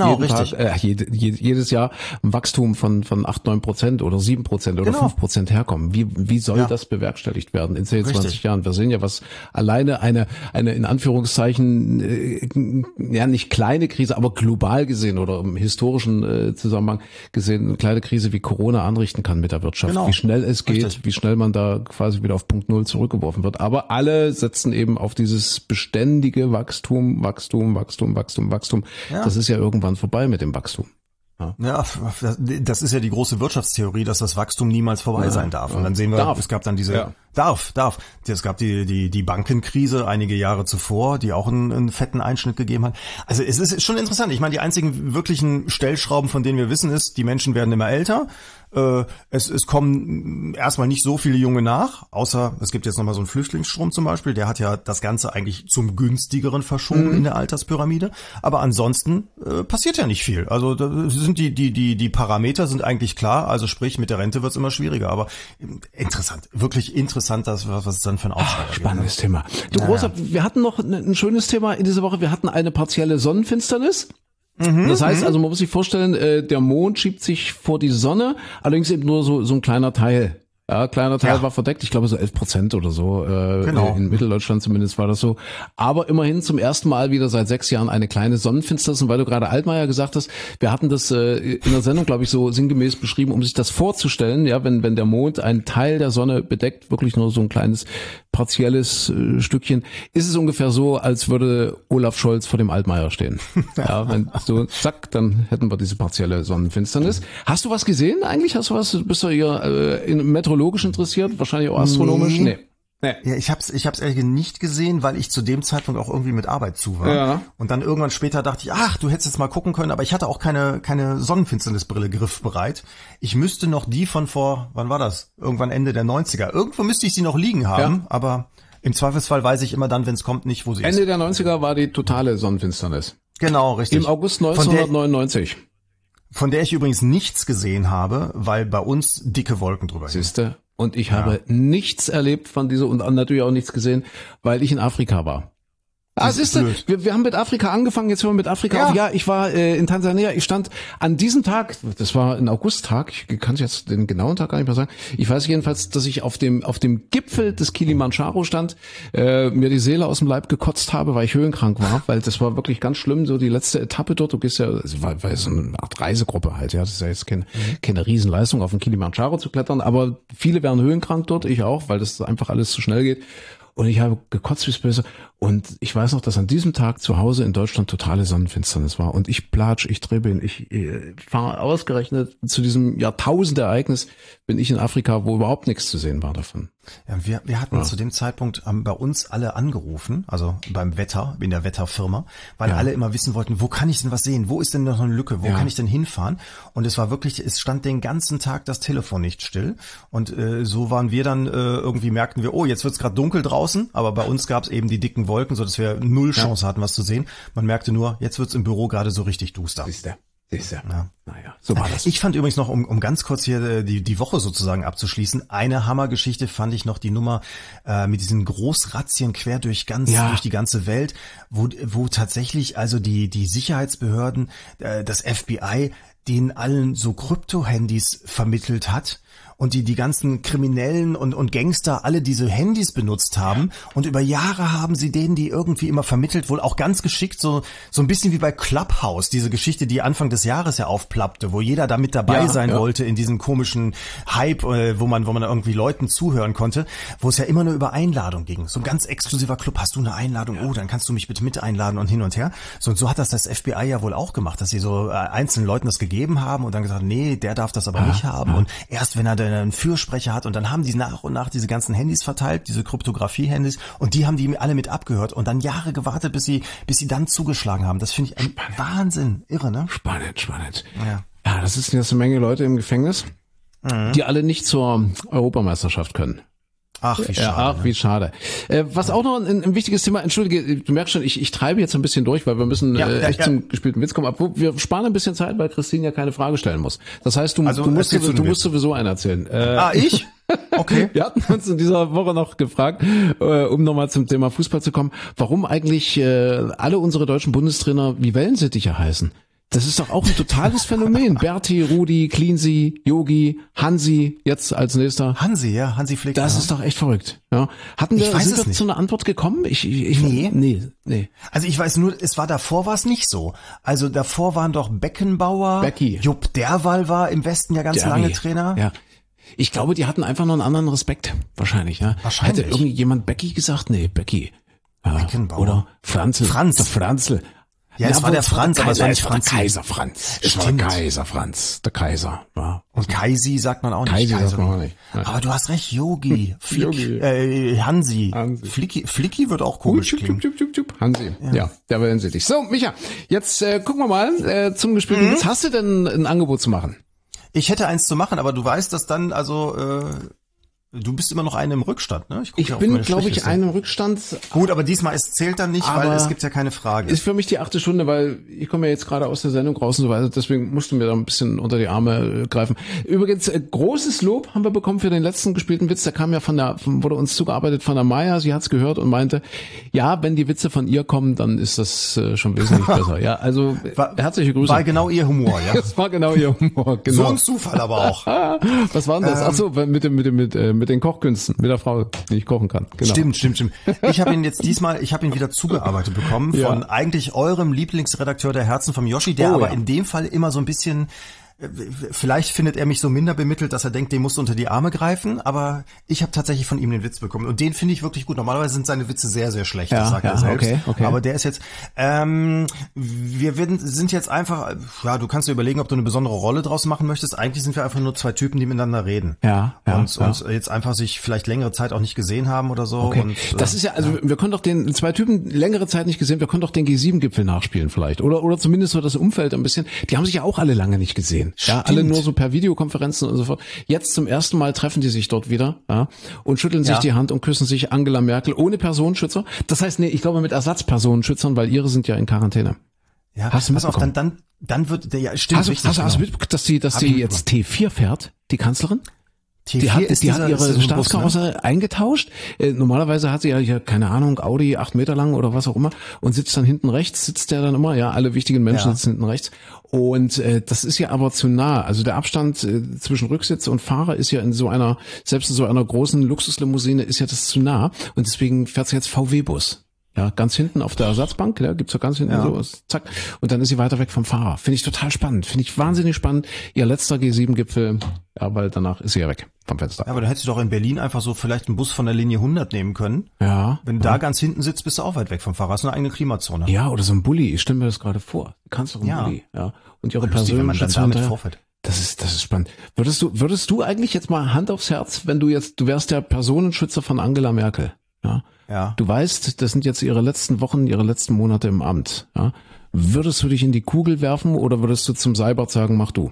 jedes Jahr ein Wachstum von 8-9% oder 7% oder 5% herkommen? Wie soll das bewerkstelligt werden in 10, 20 Jahren? Wir sehen ja, was alleine eine in Anführungszeichen, ja nicht kleine Krise, aber global gesehen oder im historischen Zusammenhang gesehen, eine kleine Krise wie Corona anrichten kann mit der Wirtschaft. Genau. Wie schnell es geht, wie schnell man da quasi wieder auf Punkt Null zurückgeworfen wird. Aber alle setzen eben auf dieses beständige Wachstum. Ja. Das ist ja irgendwann vorbei mit dem Wachstum. Ja, das ist ja die große Wirtschaftstheorie, dass das Wachstum niemals vorbei sein darf. Und dann sehen wir, es gab dann diese, es gab die Bankenkrise einige Jahre zuvor, die auch einen fetten Einschnitt gegeben hat. Also es ist schon interessant. Ich meine, die einzigen wirklichen Stellschrauben, von denen wir wissen, ist, die Menschen werden immer älter. Es kommen erstmal nicht so viele Junge nach, außer es gibt jetzt nochmal so einen Flüchtlingsstrom zum Beispiel, der hat ja das Ganze eigentlich zum günstigeren verschoben in der Alterspyramide, aber ansonsten passiert ja nicht viel. Also da sind die Parameter sind eigentlich klar, also sprich mit der Rente wird's immer schwieriger, aber interessant, wirklich interessant, was es dann für ein Aufschlag gibt. Spannendes Thema. Du Großer, wir hatten noch ein schönes Thema in dieser Woche, wir hatten eine partielle Sonnenfinsternis. Das heißt also, man muss sich vorstellen, der Mond schiebt sich vor die Sonne, allerdings eben nur so ein kleiner Teil. Ja, kleiner Teil war verdeckt, ich glaube so 11% oder so. Genau. In Mitteldeutschland zumindest war das so. Aber immerhin zum ersten Mal wieder seit 6 Jahren eine kleine Sonnenfinsternis. Und weil du gerade Altmaier gesagt hast, wir hatten das in der Sendung, glaube ich, so sinngemäß beschrieben, um sich das vorzustellen, ja, wenn der Mond einen Teil der Sonne bedeckt, wirklich nur so ein kleines partielles Stückchen, ist es ungefähr so, als würde Olaf Scholz vor dem Altmaier stehen. Ja, wenn so zack, dann hätten wir diese partielle Sonnenfinsternis. Hast du was gesehen eigentlich? Bist du hier in meteorologisch interessiert? Wahrscheinlich auch astronomisch? Nee. Ja, ich hab's ehrlich nicht gesehen, weil ich zu dem Zeitpunkt auch irgendwie mit Arbeit zu war. Ja. Und dann irgendwann später dachte ich, ach, du hättest jetzt mal gucken können, aber ich hatte auch keine Sonnenfinsternisbrille griffbereit. Ich müsste noch die von vor, wann war das? Irgendwann Ende der 90er. Irgendwo müsste ich sie noch liegen haben, aber im Zweifelsfall weiß ich immer dann, wenn es kommt, nicht, wo sie ist. Ende der 90er war die totale Sonnenfinsternis. Genau, richtig. Im August 1999. Von der ich übrigens nichts gesehen habe, weil bei uns dicke Wolken drüber sind. Siehste? Und ich habe nichts erlebt von dieser und natürlich auch nichts gesehen, weil ich in Afrika war. Siehst du, wir haben mit Afrika angefangen, jetzt hören wir mit Afrika auf. Ja, ich war in Tansania, ich stand an diesem Tag, das war ein Augusttag, ich kann jetzt den genauen Tag gar nicht mehr sagen, ich weiß jedenfalls, dass ich auf dem Gipfel des Kilimanjaro stand, mir die Seele aus dem Leib gekotzt habe, weil ich höhenkrank war, weil das war wirklich ganz schlimm, so die letzte Etappe dort, du gehst ja, es war so eine Art Reisegruppe halt, ja, das ist ja jetzt keine Riesenleistung, auf den Kilimanjaro zu klettern, aber viele werden höhenkrank dort, ich auch, weil das einfach alles zu schnell geht. Und ich habe gekotzt wie's böse. Und ich weiß noch, dass an diesem Tag zu Hause in Deutschland totale Sonnenfinsternis war. Und ich dribbel, ich fahre ausgerechnet zu diesem Jahrtausendereignis, bin ich in Afrika, wo überhaupt nichts zu sehen war davon. Ja, wir hatten zu dem Zeitpunkt bei uns alle angerufen, also beim Wetter, in der Wetterfirma, weil alle immer wissen wollten, wo kann ich denn was sehen? Wo ist denn noch eine Lücke? Wo kann ich denn hinfahren? Und es war wirklich, es stand den ganzen Tag das Telefon nicht still. Und so waren wir dann, irgendwie merkten wir, oh, jetzt wird's gerade dunkel draußen, aber bei uns gab's eben die dicken Wolken, so dass wir null Chance hatten, was zu sehen. Man merkte nur, jetzt wird's im Büro gerade so richtig duster. Siehst du? Ja. Naja, so war das. Ich fand übrigens noch, um ganz kurz hier die Woche sozusagen abzuschließen, eine Hammergeschichte fand ich noch, die Nummer mit diesen Großrazzien quer durch die ganze Welt, wo tatsächlich also die Sicherheitsbehörden, das FBI, denen allen so Krypto-Handys vermittelt hat. Und die ganzen Kriminellen und Gangster alle diese Handys benutzt haben. Und über Jahre haben sie denen die irgendwie immer vermittelt, wohl auch ganz geschickt, so ein bisschen wie bei Clubhouse, diese Geschichte, die Anfang des Jahres ja aufplappte, wo jeder da mit dabei sein wollte in diesem komischen Hype, wo man irgendwie Leuten zuhören konnte, wo es ja immer nur über Einladung ging. So ein ganz exklusiver Club, hast du eine Einladung? Oh, dann kannst du mich bitte mit einladen und hin und her. So, und so hat das FBI ja wohl auch gemacht, dass sie so einzelnen Leuten das gegeben haben und dann gesagt, nee, der darf das aber nicht haben. Und erst wenn er einen Fürsprecher hat und dann haben die nach und nach diese ganzen Handys verteilt, diese Kryptographie-Handys und die haben die alle mit abgehört und dann Jahre gewartet, bis sie dann zugeschlagen haben. Das finde ich ein Wahnsinn. Irre, ne? Spannend. Ja, das ist jetzt eine Menge Leute im Gefängnis, die alle nicht zur Europameisterschaft können. Ach, wie schade. Was auch noch ein wichtiges Thema, entschuldige, du merkst schon, ich treibe jetzt ein bisschen durch, weil wir müssen echt zum gespielten Witz kommen. Aber wir sparen ein bisschen Zeit, weil Christine ja keine Frage stellen muss. Das heißt, du musst sowieso einen erzählen. Ich? Okay. Wir hatten uns in dieser Woche noch gefragt, um nochmal zum Thema Fußball zu kommen, warum eigentlich alle unsere deutschen Bundestrainer wie Wellensittiche heißen. Das ist doch auch ein totales Phänomen. Berti, Rudi, Cleansy, Yogi, Hansi, jetzt als nächster. Hansi Flick. Das ist doch echt verrückt. Ja. Sind wir zu einer Antwort gekommen? Nee. Also ich weiß nur, davor war es nicht so. Also davor waren doch Beckenbauer, Becky. Jupp Derwall war im Westen ja ganz lange Trainer. Ja. Ich glaube, die hatten einfach noch einen anderen Respekt. Wahrscheinlich, ja. Wahrscheinlich. Hätte irgendjemand Becky gesagt? Nee, Becky. Ja. Beckenbauer. Oder Franzl. Franz. Der Franzl. Ja, es war der Franz, aber es war nicht Franz. Der Kaiser Franz. Es war der Kaiser Franz. Der Kaiser. Ja. Und Kaisi sagt man auch nicht. Kaisi sagt man auch nicht. Ja. Aber du hast recht, Yogi. Hansi. Flicki wird auch komisch klingen. Hansi. Ja, der werden sie dich. So, Micha, jetzt gucken wir mal zum gespielten Witz. Hast du denn ein Angebot zu machen? Ich hätte eins zu machen, aber du weißt, dass dann, du bist immer noch einen im Rückstand, ne? Ich bin, glaube ich, einen im Rückstand. Gut, aber diesmal zählt dann nicht, weil es gibt ja keine Frage. Ist für mich die 8. Stunde, weil ich komme ja jetzt gerade aus der Sendung raus und so weiter, deswegen mussten wir da ein bisschen unter die Arme greifen. Übrigens, großes Lob haben wir bekommen für den letzten gespielten Witz, der kam ja wurde uns zugearbeitet von der Maya, sie hat's gehört und meinte, ja, wenn die Witze von ihr kommen, dann ist das schon wesentlich besser. Ja, also herzliche Grüße. War genau ihr Humor, ja? Das war genau ihr Humor, genau. So ein Zufall aber auch. Was war denn das? Ach so, mit den Kochkünsten, mit der Frau, die ich kochen kann. Genau. Stimmt. Ich habe ihn wieder zugearbeitet bekommen von eigentlich eurem Lieblingsredakteur der Herzen, vom Yoshi, der in dem Fall immer so ein bisschen, vielleicht findet er mich so minder bemittelt, dass er denkt, dem musst du unter die Arme greifen, aber ich habe tatsächlich von ihm den Witz bekommen und den finde ich wirklich gut. Normalerweise sind seine Witze sehr, sehr schlecht, das sagt er selbst. Okay. Aber der ist jetzt, sind jetzt einfach, du kannst dir überlegen, ob du eine besondere Rolle draus machen möchtest. Eigentlich sind wir einfach nur zwei Typen, die miteinander reden. Und jetzt einfach sich vielleicht längere Zeit auch nicht gesehen haben oder so. Okay. Und, das ist ja, also wir können doch den zwei Typen längere Zeit nicht gesehen, wir können doch den G7-Gipfel nachspielen vielleicht. Oder zumindest so das Umfeld ein bisschen. Die haben sich ja auch alle lange nicht gesehen. Ja, alle nur so per Videokonferenzen und so fort. Jetzt zum ersten Mal treffen die sich dort wieder, und schütteln sich die Hand und küssen sich. Angela Merkel ohne Personenschützer. Das heißt, ich glaube mit Ersatzpersonenschützern, weil ihre sind ja in Quarantäne. Ja, hast du mitbekommen? Dann wird der, stimmt, richtig. Hast du mitbekommen, dass die jetzt T4 fährt, die Kanzlerin? Die hat ihre Staatskarosse eingetauscht. Normalerweise hat sie ja, keine Ahnung, Audi 8 Meter lang oder was auch immer und sitzt dann hinten rechts, sitzt der dann immer, alle wichtigen Menschen sitzen hinten rechts. Und das ist ja aber zu nah. Also der Abstand zwischen Rücksitz und Fahrer ist ja selbst in so einer großen Luxuslimousine ist ja das zu nah. Und deswegen fährt sie jetzt VW-Bus. Ja, ganz hinten auf der Ersatzbank, gibt's ja ganz hinten so, zack. Und dann ist sie weiter weg vom Fahrer. Finde ich total spannend. Finde ich wahnsinnig spannend. Ihr letzter G7-Gipfel, weil danach ist sie ja weg vom Fenster. Ja, aber dann hättest du doch in Berlin einfach so vielleicht einen Bus von der Linie 100 nehmen können. Ja. Wenn du da ganz hinten sitzt, bist du auch weit weg vom Fahrer. Hast eine eigene Klimazone. Ja, oder so ein Bulli. Ich stelle mir das gerade vor. Du kannst doch einen Bulli. Ja. Und ihre persönliche Das ist spannend. Würdest du eigentlich jetzt mal Hand aufs Herz, wenn du wärst der Personenschützer von Angela Merkel. Ja. Du weißt, das sind jetzt ihre letzten Wochen, ihre letzten Monate im Amt. Ja. Würdest du dich in die Kugel werfen oder würdest du zum Seibert sagen, mach du?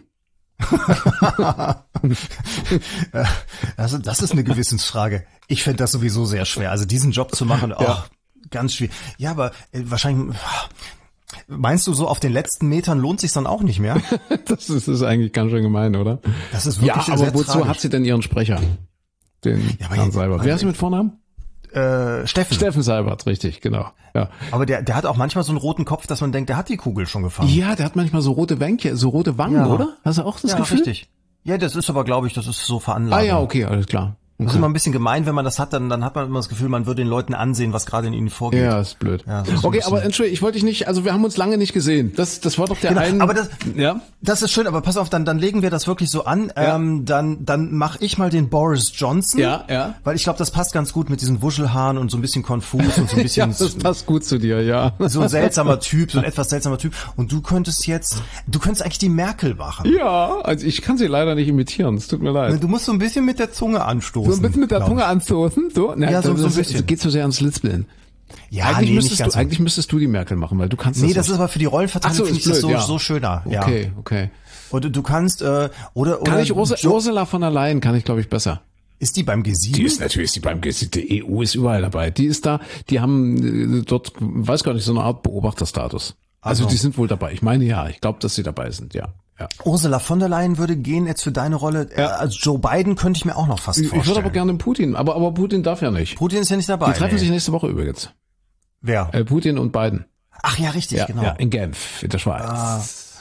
Das ist eine Gewissensfrage. Ich fände das sowieso sehr schwer. Also diesen Job zu machen, ganz schwierig. Ja, aber wahrscheinlich, meinst du, so auf den letzten Metern lohnt sich dann auch nicht mehr? Das ist eigentlich ganz schön gemein, oder? Das ist wirklich aber wozu tragisch. Hat sie denn ihren Sprecher? Den Herrn Seibert. Wer ist sie mit Vornamen? Steffen Seibert, richtig, genau. Ja. Aber der hat auch manchmal so einen roten Kopf, dass man denkt, der hat die Kugel schon gefangen. Ja, der hat manchmal so rote Wangen, oder? Hast du auch das Gefühl? Ja, richtig. Ja, das ist aber, glaube ich, das ist so veranlagt. Ah ja, okay, alles klar. Das ist immer ein bisschen gemein, wenn man das hat, dann hat man immer das Gefühl, man würde den Leuten ansehen, was gerade in ihnen vorgeht. Ja, ist blöd. Ja, okay, aber Entschuldigung, ich wollte dich nicht, also wir haben uns lange nicht gesehen. Das war doch der aber das ist schön, aber pass auf, dann legen wir das wirklich so an. Ja. Dann mache ich mal den Boris Johnson. Ja. Weil ich glaube, das passt ganz gut mit diesen Wuschelhaaren und so ein bisschen konfus und so ein bisschen. Ja, das passt gut zu dir, ja. So ein seltsamer Typ, so ein etwas seltsamer Typ. Und du könntest eigentlich die Merkel machen. Ja, also ich kann sie leider nicht imitieren, es tut mir leid. Du musst so ein bisschen mit der Zunge anstoßen. So ein bisschen mit der Zunge anstoßen, so? Na, ja, so ein bisschen. Das geht so sehr ans Lispeln. Ja, eigentlich müsstest du die Merkel machen, weil du kannst das. Nee, das ist aber für die Rollenverteilung finde ich das so schöner. Okay. Oder du kannst, oder kann ich Ursula von der Leyen kann ich, glaube ich, besser. Ist die beim G7? Die ist beim G7. Die EU ist überall dabei. Die ist da, die haben dort, weiß gar nicht, so eine Art Beobachterstatus. Also die sind wohl dabei. Ich meine ja, ich glaube, dass sie dabei sind, ja. Ursula von der Leyen würde gehen jetzt für deine Rolle. Als Joe Biden könnte ich mir auch noch fast vorstellen. Ich würde aber gerne Putin, aber Putin darf ja nicht. Putin ist ja nicht dabei. Die treffen sich nächste Woche übrigens. Wer? Putin und Biden. Ach ja, richtig, genau. Ja, in Genf, in der Schweiz.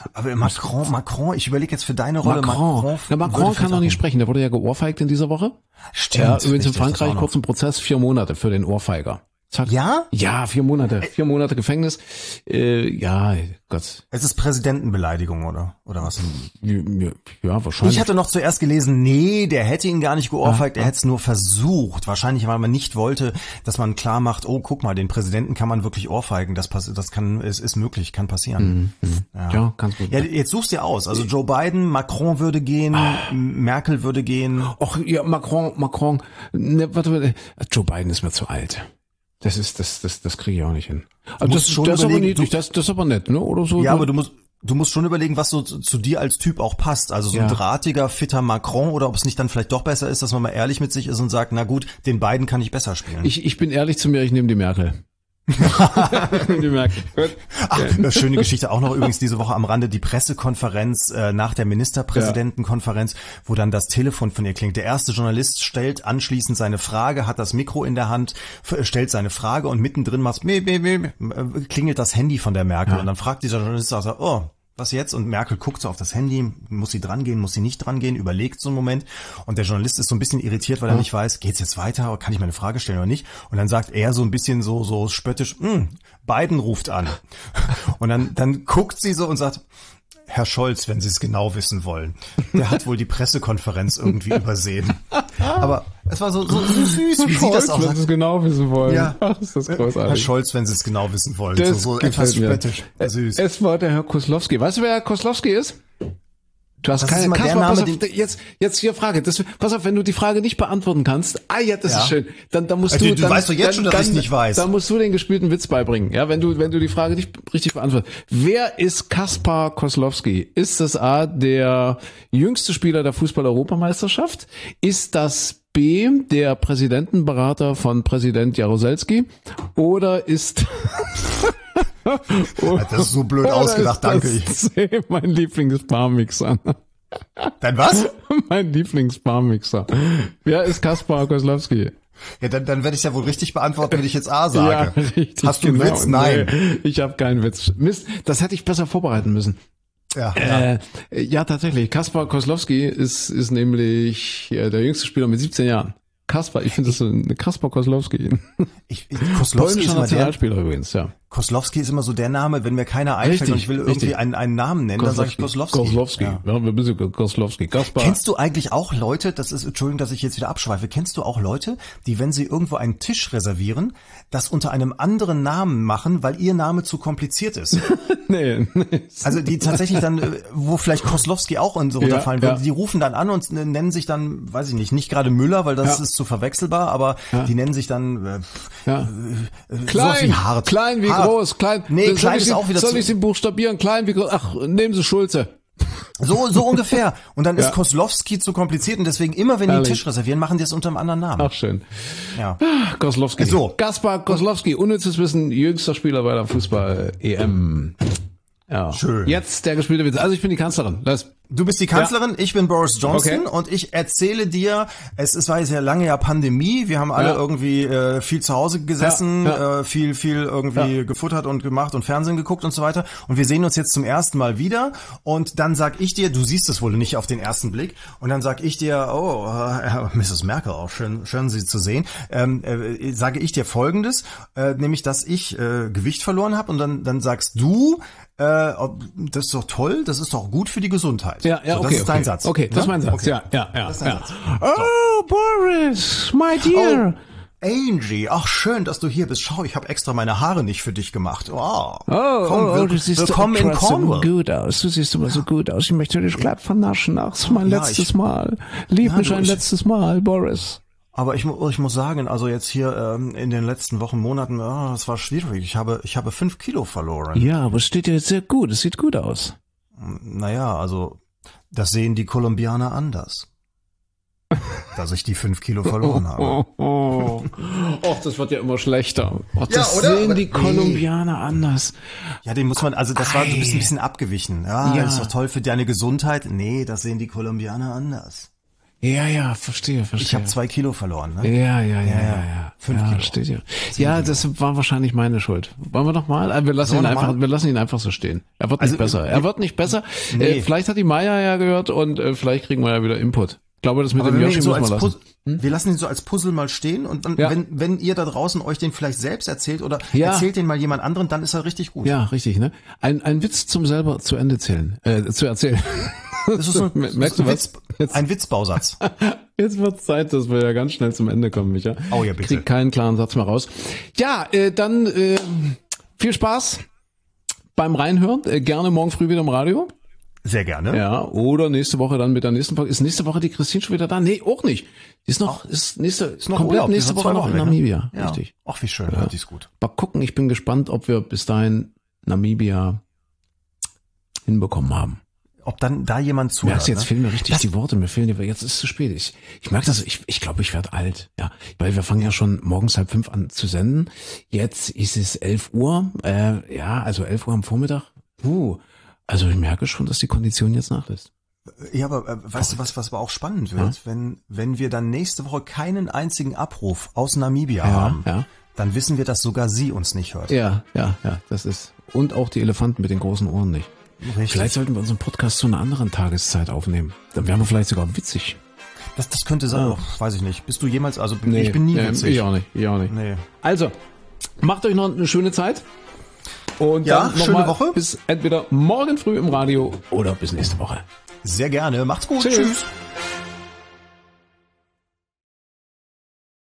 Aber Macron, ich überlege jetzt für deine Rolle. Macron kann noch nicht sprechen, der wurde ja geohrfeigt in dieser Woche. Stimmt. Ja, übrigens in Frankreich kurzen Prozess, 4 Monate für den Ohrfeiger. Zack. Ja? Ja, 4 Monate. 4 Monate Gefängnis. Ja, Gott. Es ist Präsidentenbeleidigung, oder was? Ja, wahrscheinlich. Ich hatte noch zuerst gelesen, nee, der hätte ihn gar nicht geohrfeigt, er hätte es nur versucht. Wahrscheinlich, weil man nicht wollte, dass man klar macht, oh, guck mal, den Präsidenten kann man wirklich ohrfeigen. Ist möglich, kann passieren. Ja, kann's gut. Ja, jetzt suchst du aus. Also Joe Biden, Macron würde gehen, Merkel würde gehen. Och, ja, Macron. Ne, warte, Joe Biden ist mir zu alt. Das kriege ich auch nicht hin. Also das ist aber niedlich, das ist aber nett, ne? Oder so. Ja, aber du musst schon überlegen, was so zu dir als Typ auch passt. Also so ein drahtiger, fitter Macron oder ob es nicht dann vielleicht doch besser ist, dass man mal ehrlich mit sich ist und sagt, na gut, den beiden kann ich besser spielen. Ich bin ehrlich zu mir, ich nehme die Merkel. Ach, schöne Geschichte auch noch übrigens diese Woche am Rande, die Pressekonferenz nach der Ministerpräsidentenkonferenz, wo dann das Telefon von ihr klingt. Der erste Journalist stellt anschließend seine Frage, hat das Mikro in der Hand, stellt seine Frage und mittendrin klingelt das Handy von der Merkel und dann fragt dieser Journalist, sagt, oh, was jetzt? Und Merkel guckt so auf das Handy, muss sie dran gehen, muss sie nicht dran gehen, überlegt so einen Moment. Und der Journalist ist so ein bisschen irritiert, weil er nicht weiß, geht's jetzt weiter, kann ich meine Frage stellen oder nicht? Und dann sagt er so ein bisschen so spöttisch, Biden ruft an. Und dann guckt sie so und sagt, Herr Scholz, wenn Sie es genau wissen wollen. Der hat wohl die Pressekonferenz irgendwie übersehen. Aber es war so süß, wie Sie das auch sagt. Wenn Sie es genau wissen wollen. Ja. Ach, ist das großartig. Herr Scholz, wenn Sie es genau wissen wollen. Das so etwas spöttisch. Süß. Es war der Herr Koslowski. Weißt du, wer Herr Koslowski ist? Du hast keine Kasper, pass auf, jetzt hier Frage. Pass auf, wenn du die Frage nicht beantworten kannst. Das ist schön. Dann musst du. Du weißt doch jetzt schon, dass ich nicht weiß. Dann musst du den gespielten Witz beibringen. Ja, wenn du die Frage nicht richtig beantwortest. Wer ist Kaspar Koslowski? Ist das A, der jüngste Spieler der Fußball-Europameisterschaft? Ist das B, der Präsidentenberater von Präsident Jaruzelski? Oder ist das ist so blöd ausgedacht, danke. C, mein Lieblingsbarmixer. Dein was? Mein Lieblingsbarmixer. Wer ist Kaspar Koslowski? Ja, dann werde ich ja wohl richtig beantworten, wenn ich jetzt A sage. Ja, richtig. Hast du einen Witz? Nein. Nee, ich habe keinen Witz. Mist, das hätte ich besser vorbereiten müssen. Ja, tatsächlich. Kaspar Koslowski ist nämlich der jüngste Spieler mit 17 Jahren. Kaspar, ich finde das so eine Kaspar Koslowski. Koslowski ist Nationalspieler übrigens, ja. Koslowski ist immer so der Name, wenn mir keiner einfällt und ich will irgendwie einen Namen nennen, dann sage ich Koslowski. Koslowski, ja, ein bisschen Koslowski. Kaspar. Kennst du eigentlich auch Leute, Entschuldigung, dass ich jetzt wieder abschweife, kennst du auch Leute, die, wenn sie irgendwo einen Tisch reservieren, das unter einem anderen Namen machen, weil ihr Name zu kompliziert ist? Nee. Also die tatsächlich dann, wo vielleicht Koslowski auch so runterfallen würde, die rufen dann an und nennen sich dann, weiß ich nicht gerade Müller, weil das ist zu verwechselbar, aber die nennen sich dann klein wie groß, klein. Nee, klein ist auch wieder soll ich sie buchstabieren? Klein wie groß? Ach, nehmen Sie Schulze. So ungefähr. Und dann ist Koslowski zu kompliziert und deswegen immer, wenn die einen Tisch reservieren, machen die es unter einem anderen Namen. Ach, schön. Ja. Koslowski. So. Kaspar Koslowski, unnützes Wissen, jüngster Spieler bei der Fußball-EM. Ja. Schön. Jetzt der gespielte Witz. Also ich bin die Kanzlerin. Du bist die Kanzlerin, ich bin Boris Johnson und ich erzähle dir, es war sehr lange Pandemie, wir haben alle irgendwie viel zu Hause gesessen, viel irgendwie gefuttert und gemacht und Fernsehen geguckt und so weiter und wir sehen uns jetzt zum ersten Mal wieder und dann sag ich dir, du siehst es wohl nicht auf den ersten Blick und dann sag ich dir, Mrs. Merkel, auch schön Sie zu sehen, sage ich dir Folgendes, nämlich, dass ich Gewicht verloren habe und dann sagst du, das ist doch toll, das ist doch gut für die Gesundheit. Ja, so, das ist dein Satz. Okay, das ist mein Satz. Okay. Ja. Das ist dein Satz. Oh, Boris, my dear. Oh, Angie, ach schön, dass du hier bist. Schau, ich habe extra meine Haare nicht für dich gemacht. Wow. Du siehst willkommen in Cornwall. So gut aus. Du siehst immer so gut aus. Ich möchte dich glatt vernaschen. Ach, das ist mein letztes Mal. Lieb mich ein letztes Mal, Boris. Aber ich muss sagen, also jetzt hier in den letzten Wochen, Monaten, das war schwierig. Ich habe 5 Kilo verloren. Ja, aber es steht dir jetzt sehr gut. Es sieht gut aus. Naja, also das sehen die Kolumbianer anders. Dass ich die 5 Kilo verloren habe. Och, das wird ja immer schlechter. Das oder? sehen die Kolumbianer anders. Ja, den muss man, also du bist ein bisschen abgewichen. Ja, das ist doch toll für deine Gesundheit. Nee, das sehen die Kolumbianer anders. Ja, verstehe. Ich habe 2 Kilo verloren, ne? Ja. 5 Ja, Kilo. steht hier. Ja, das war wahrscheinlich meine Schuld. Wollen wir noch mal? Wir lassen ihn einfach so stehen. Er wird nicht besser. Er wird nicht besser. Nee. Vielleicht hat die Maya ja gehört und vielleicht kriegen wir ja wieder Input. Ich glaube, das mit dem Yoshi müssen wir lassen. Wir lassen ihn so als Puzzle mal stehen und dann, wenn ihr da draußen euch den vielleicht selbst erzählt oder erzählt den mal jemand anderen, dann ist er richtig gut. Ja, richtig, ne? Ein Witz zum selber zu Ende zählen, zu erzählen. Das ist so Merkst du was? Ein Witzbausatz. Jetzt wird's Zeit, dass wir ja ganz schnell zum Ende kommen, Micha. Oh ja, bitte. Krieg keinen klaren Satz mehr raus. Ja, dann viel Spaß beim Reinhören. Gerne morgen früh wieder im Radio. Sehr gerne. Ja, oder nächste Woche dann mit der nächsten Folge. Ist nächste Woche die Christine schon wieder da? Nee, auch nicht. Ist noch komplett Urlaub. nächste Woche noch in Namibia. Ja. Richtig. Ach, wie schön. Ja. Die ist gut. Mal gucken, ich bin gespannt, ob wir bis dahin Namibia hinbekommen haben. Ob dann da jemand zuhört. Merkst du, jetzt fehlen mir richtig die Worte, jetzt ist es zu spät. Ich merke das, ich glaube, ich werde alt, ja. Weil wir fangen ja schon morgens 4:30 an zu senden. Jetzt ist es 11 Uhr, also 11 Uhr am Vormittag. Also ich merke schon, dass die Kondition jetzt nachlässt. Ja, aber weißt du was aber auch spannend wird? Ja? Wenn wir dann nächste Woche keinen einzigen Abruf aus Namibia haben, dann wissen wir, dass sogar sie uns nicht hört. Ja, das ist. Und auch die Elefanten mit den großen Ohren nicht. Richtig. Vielleicht sollten wir unseren Podcast zu einer anderen Tageszeit aufnehmen. Dann wären wir vielleicht sogar witzig. Das könnte sein, weiß ich nicht. Bist du jemals, ich bin nie witzig. Ich auch nicht. Nee. Also, macht euch noch eine schöne Zeit. Und ja, dann schöne Woche. Bis entweder morgen früh im Radio oder bis nächste Woche. Sehr gerne. Macht's gut. Tschüss. Tschüss.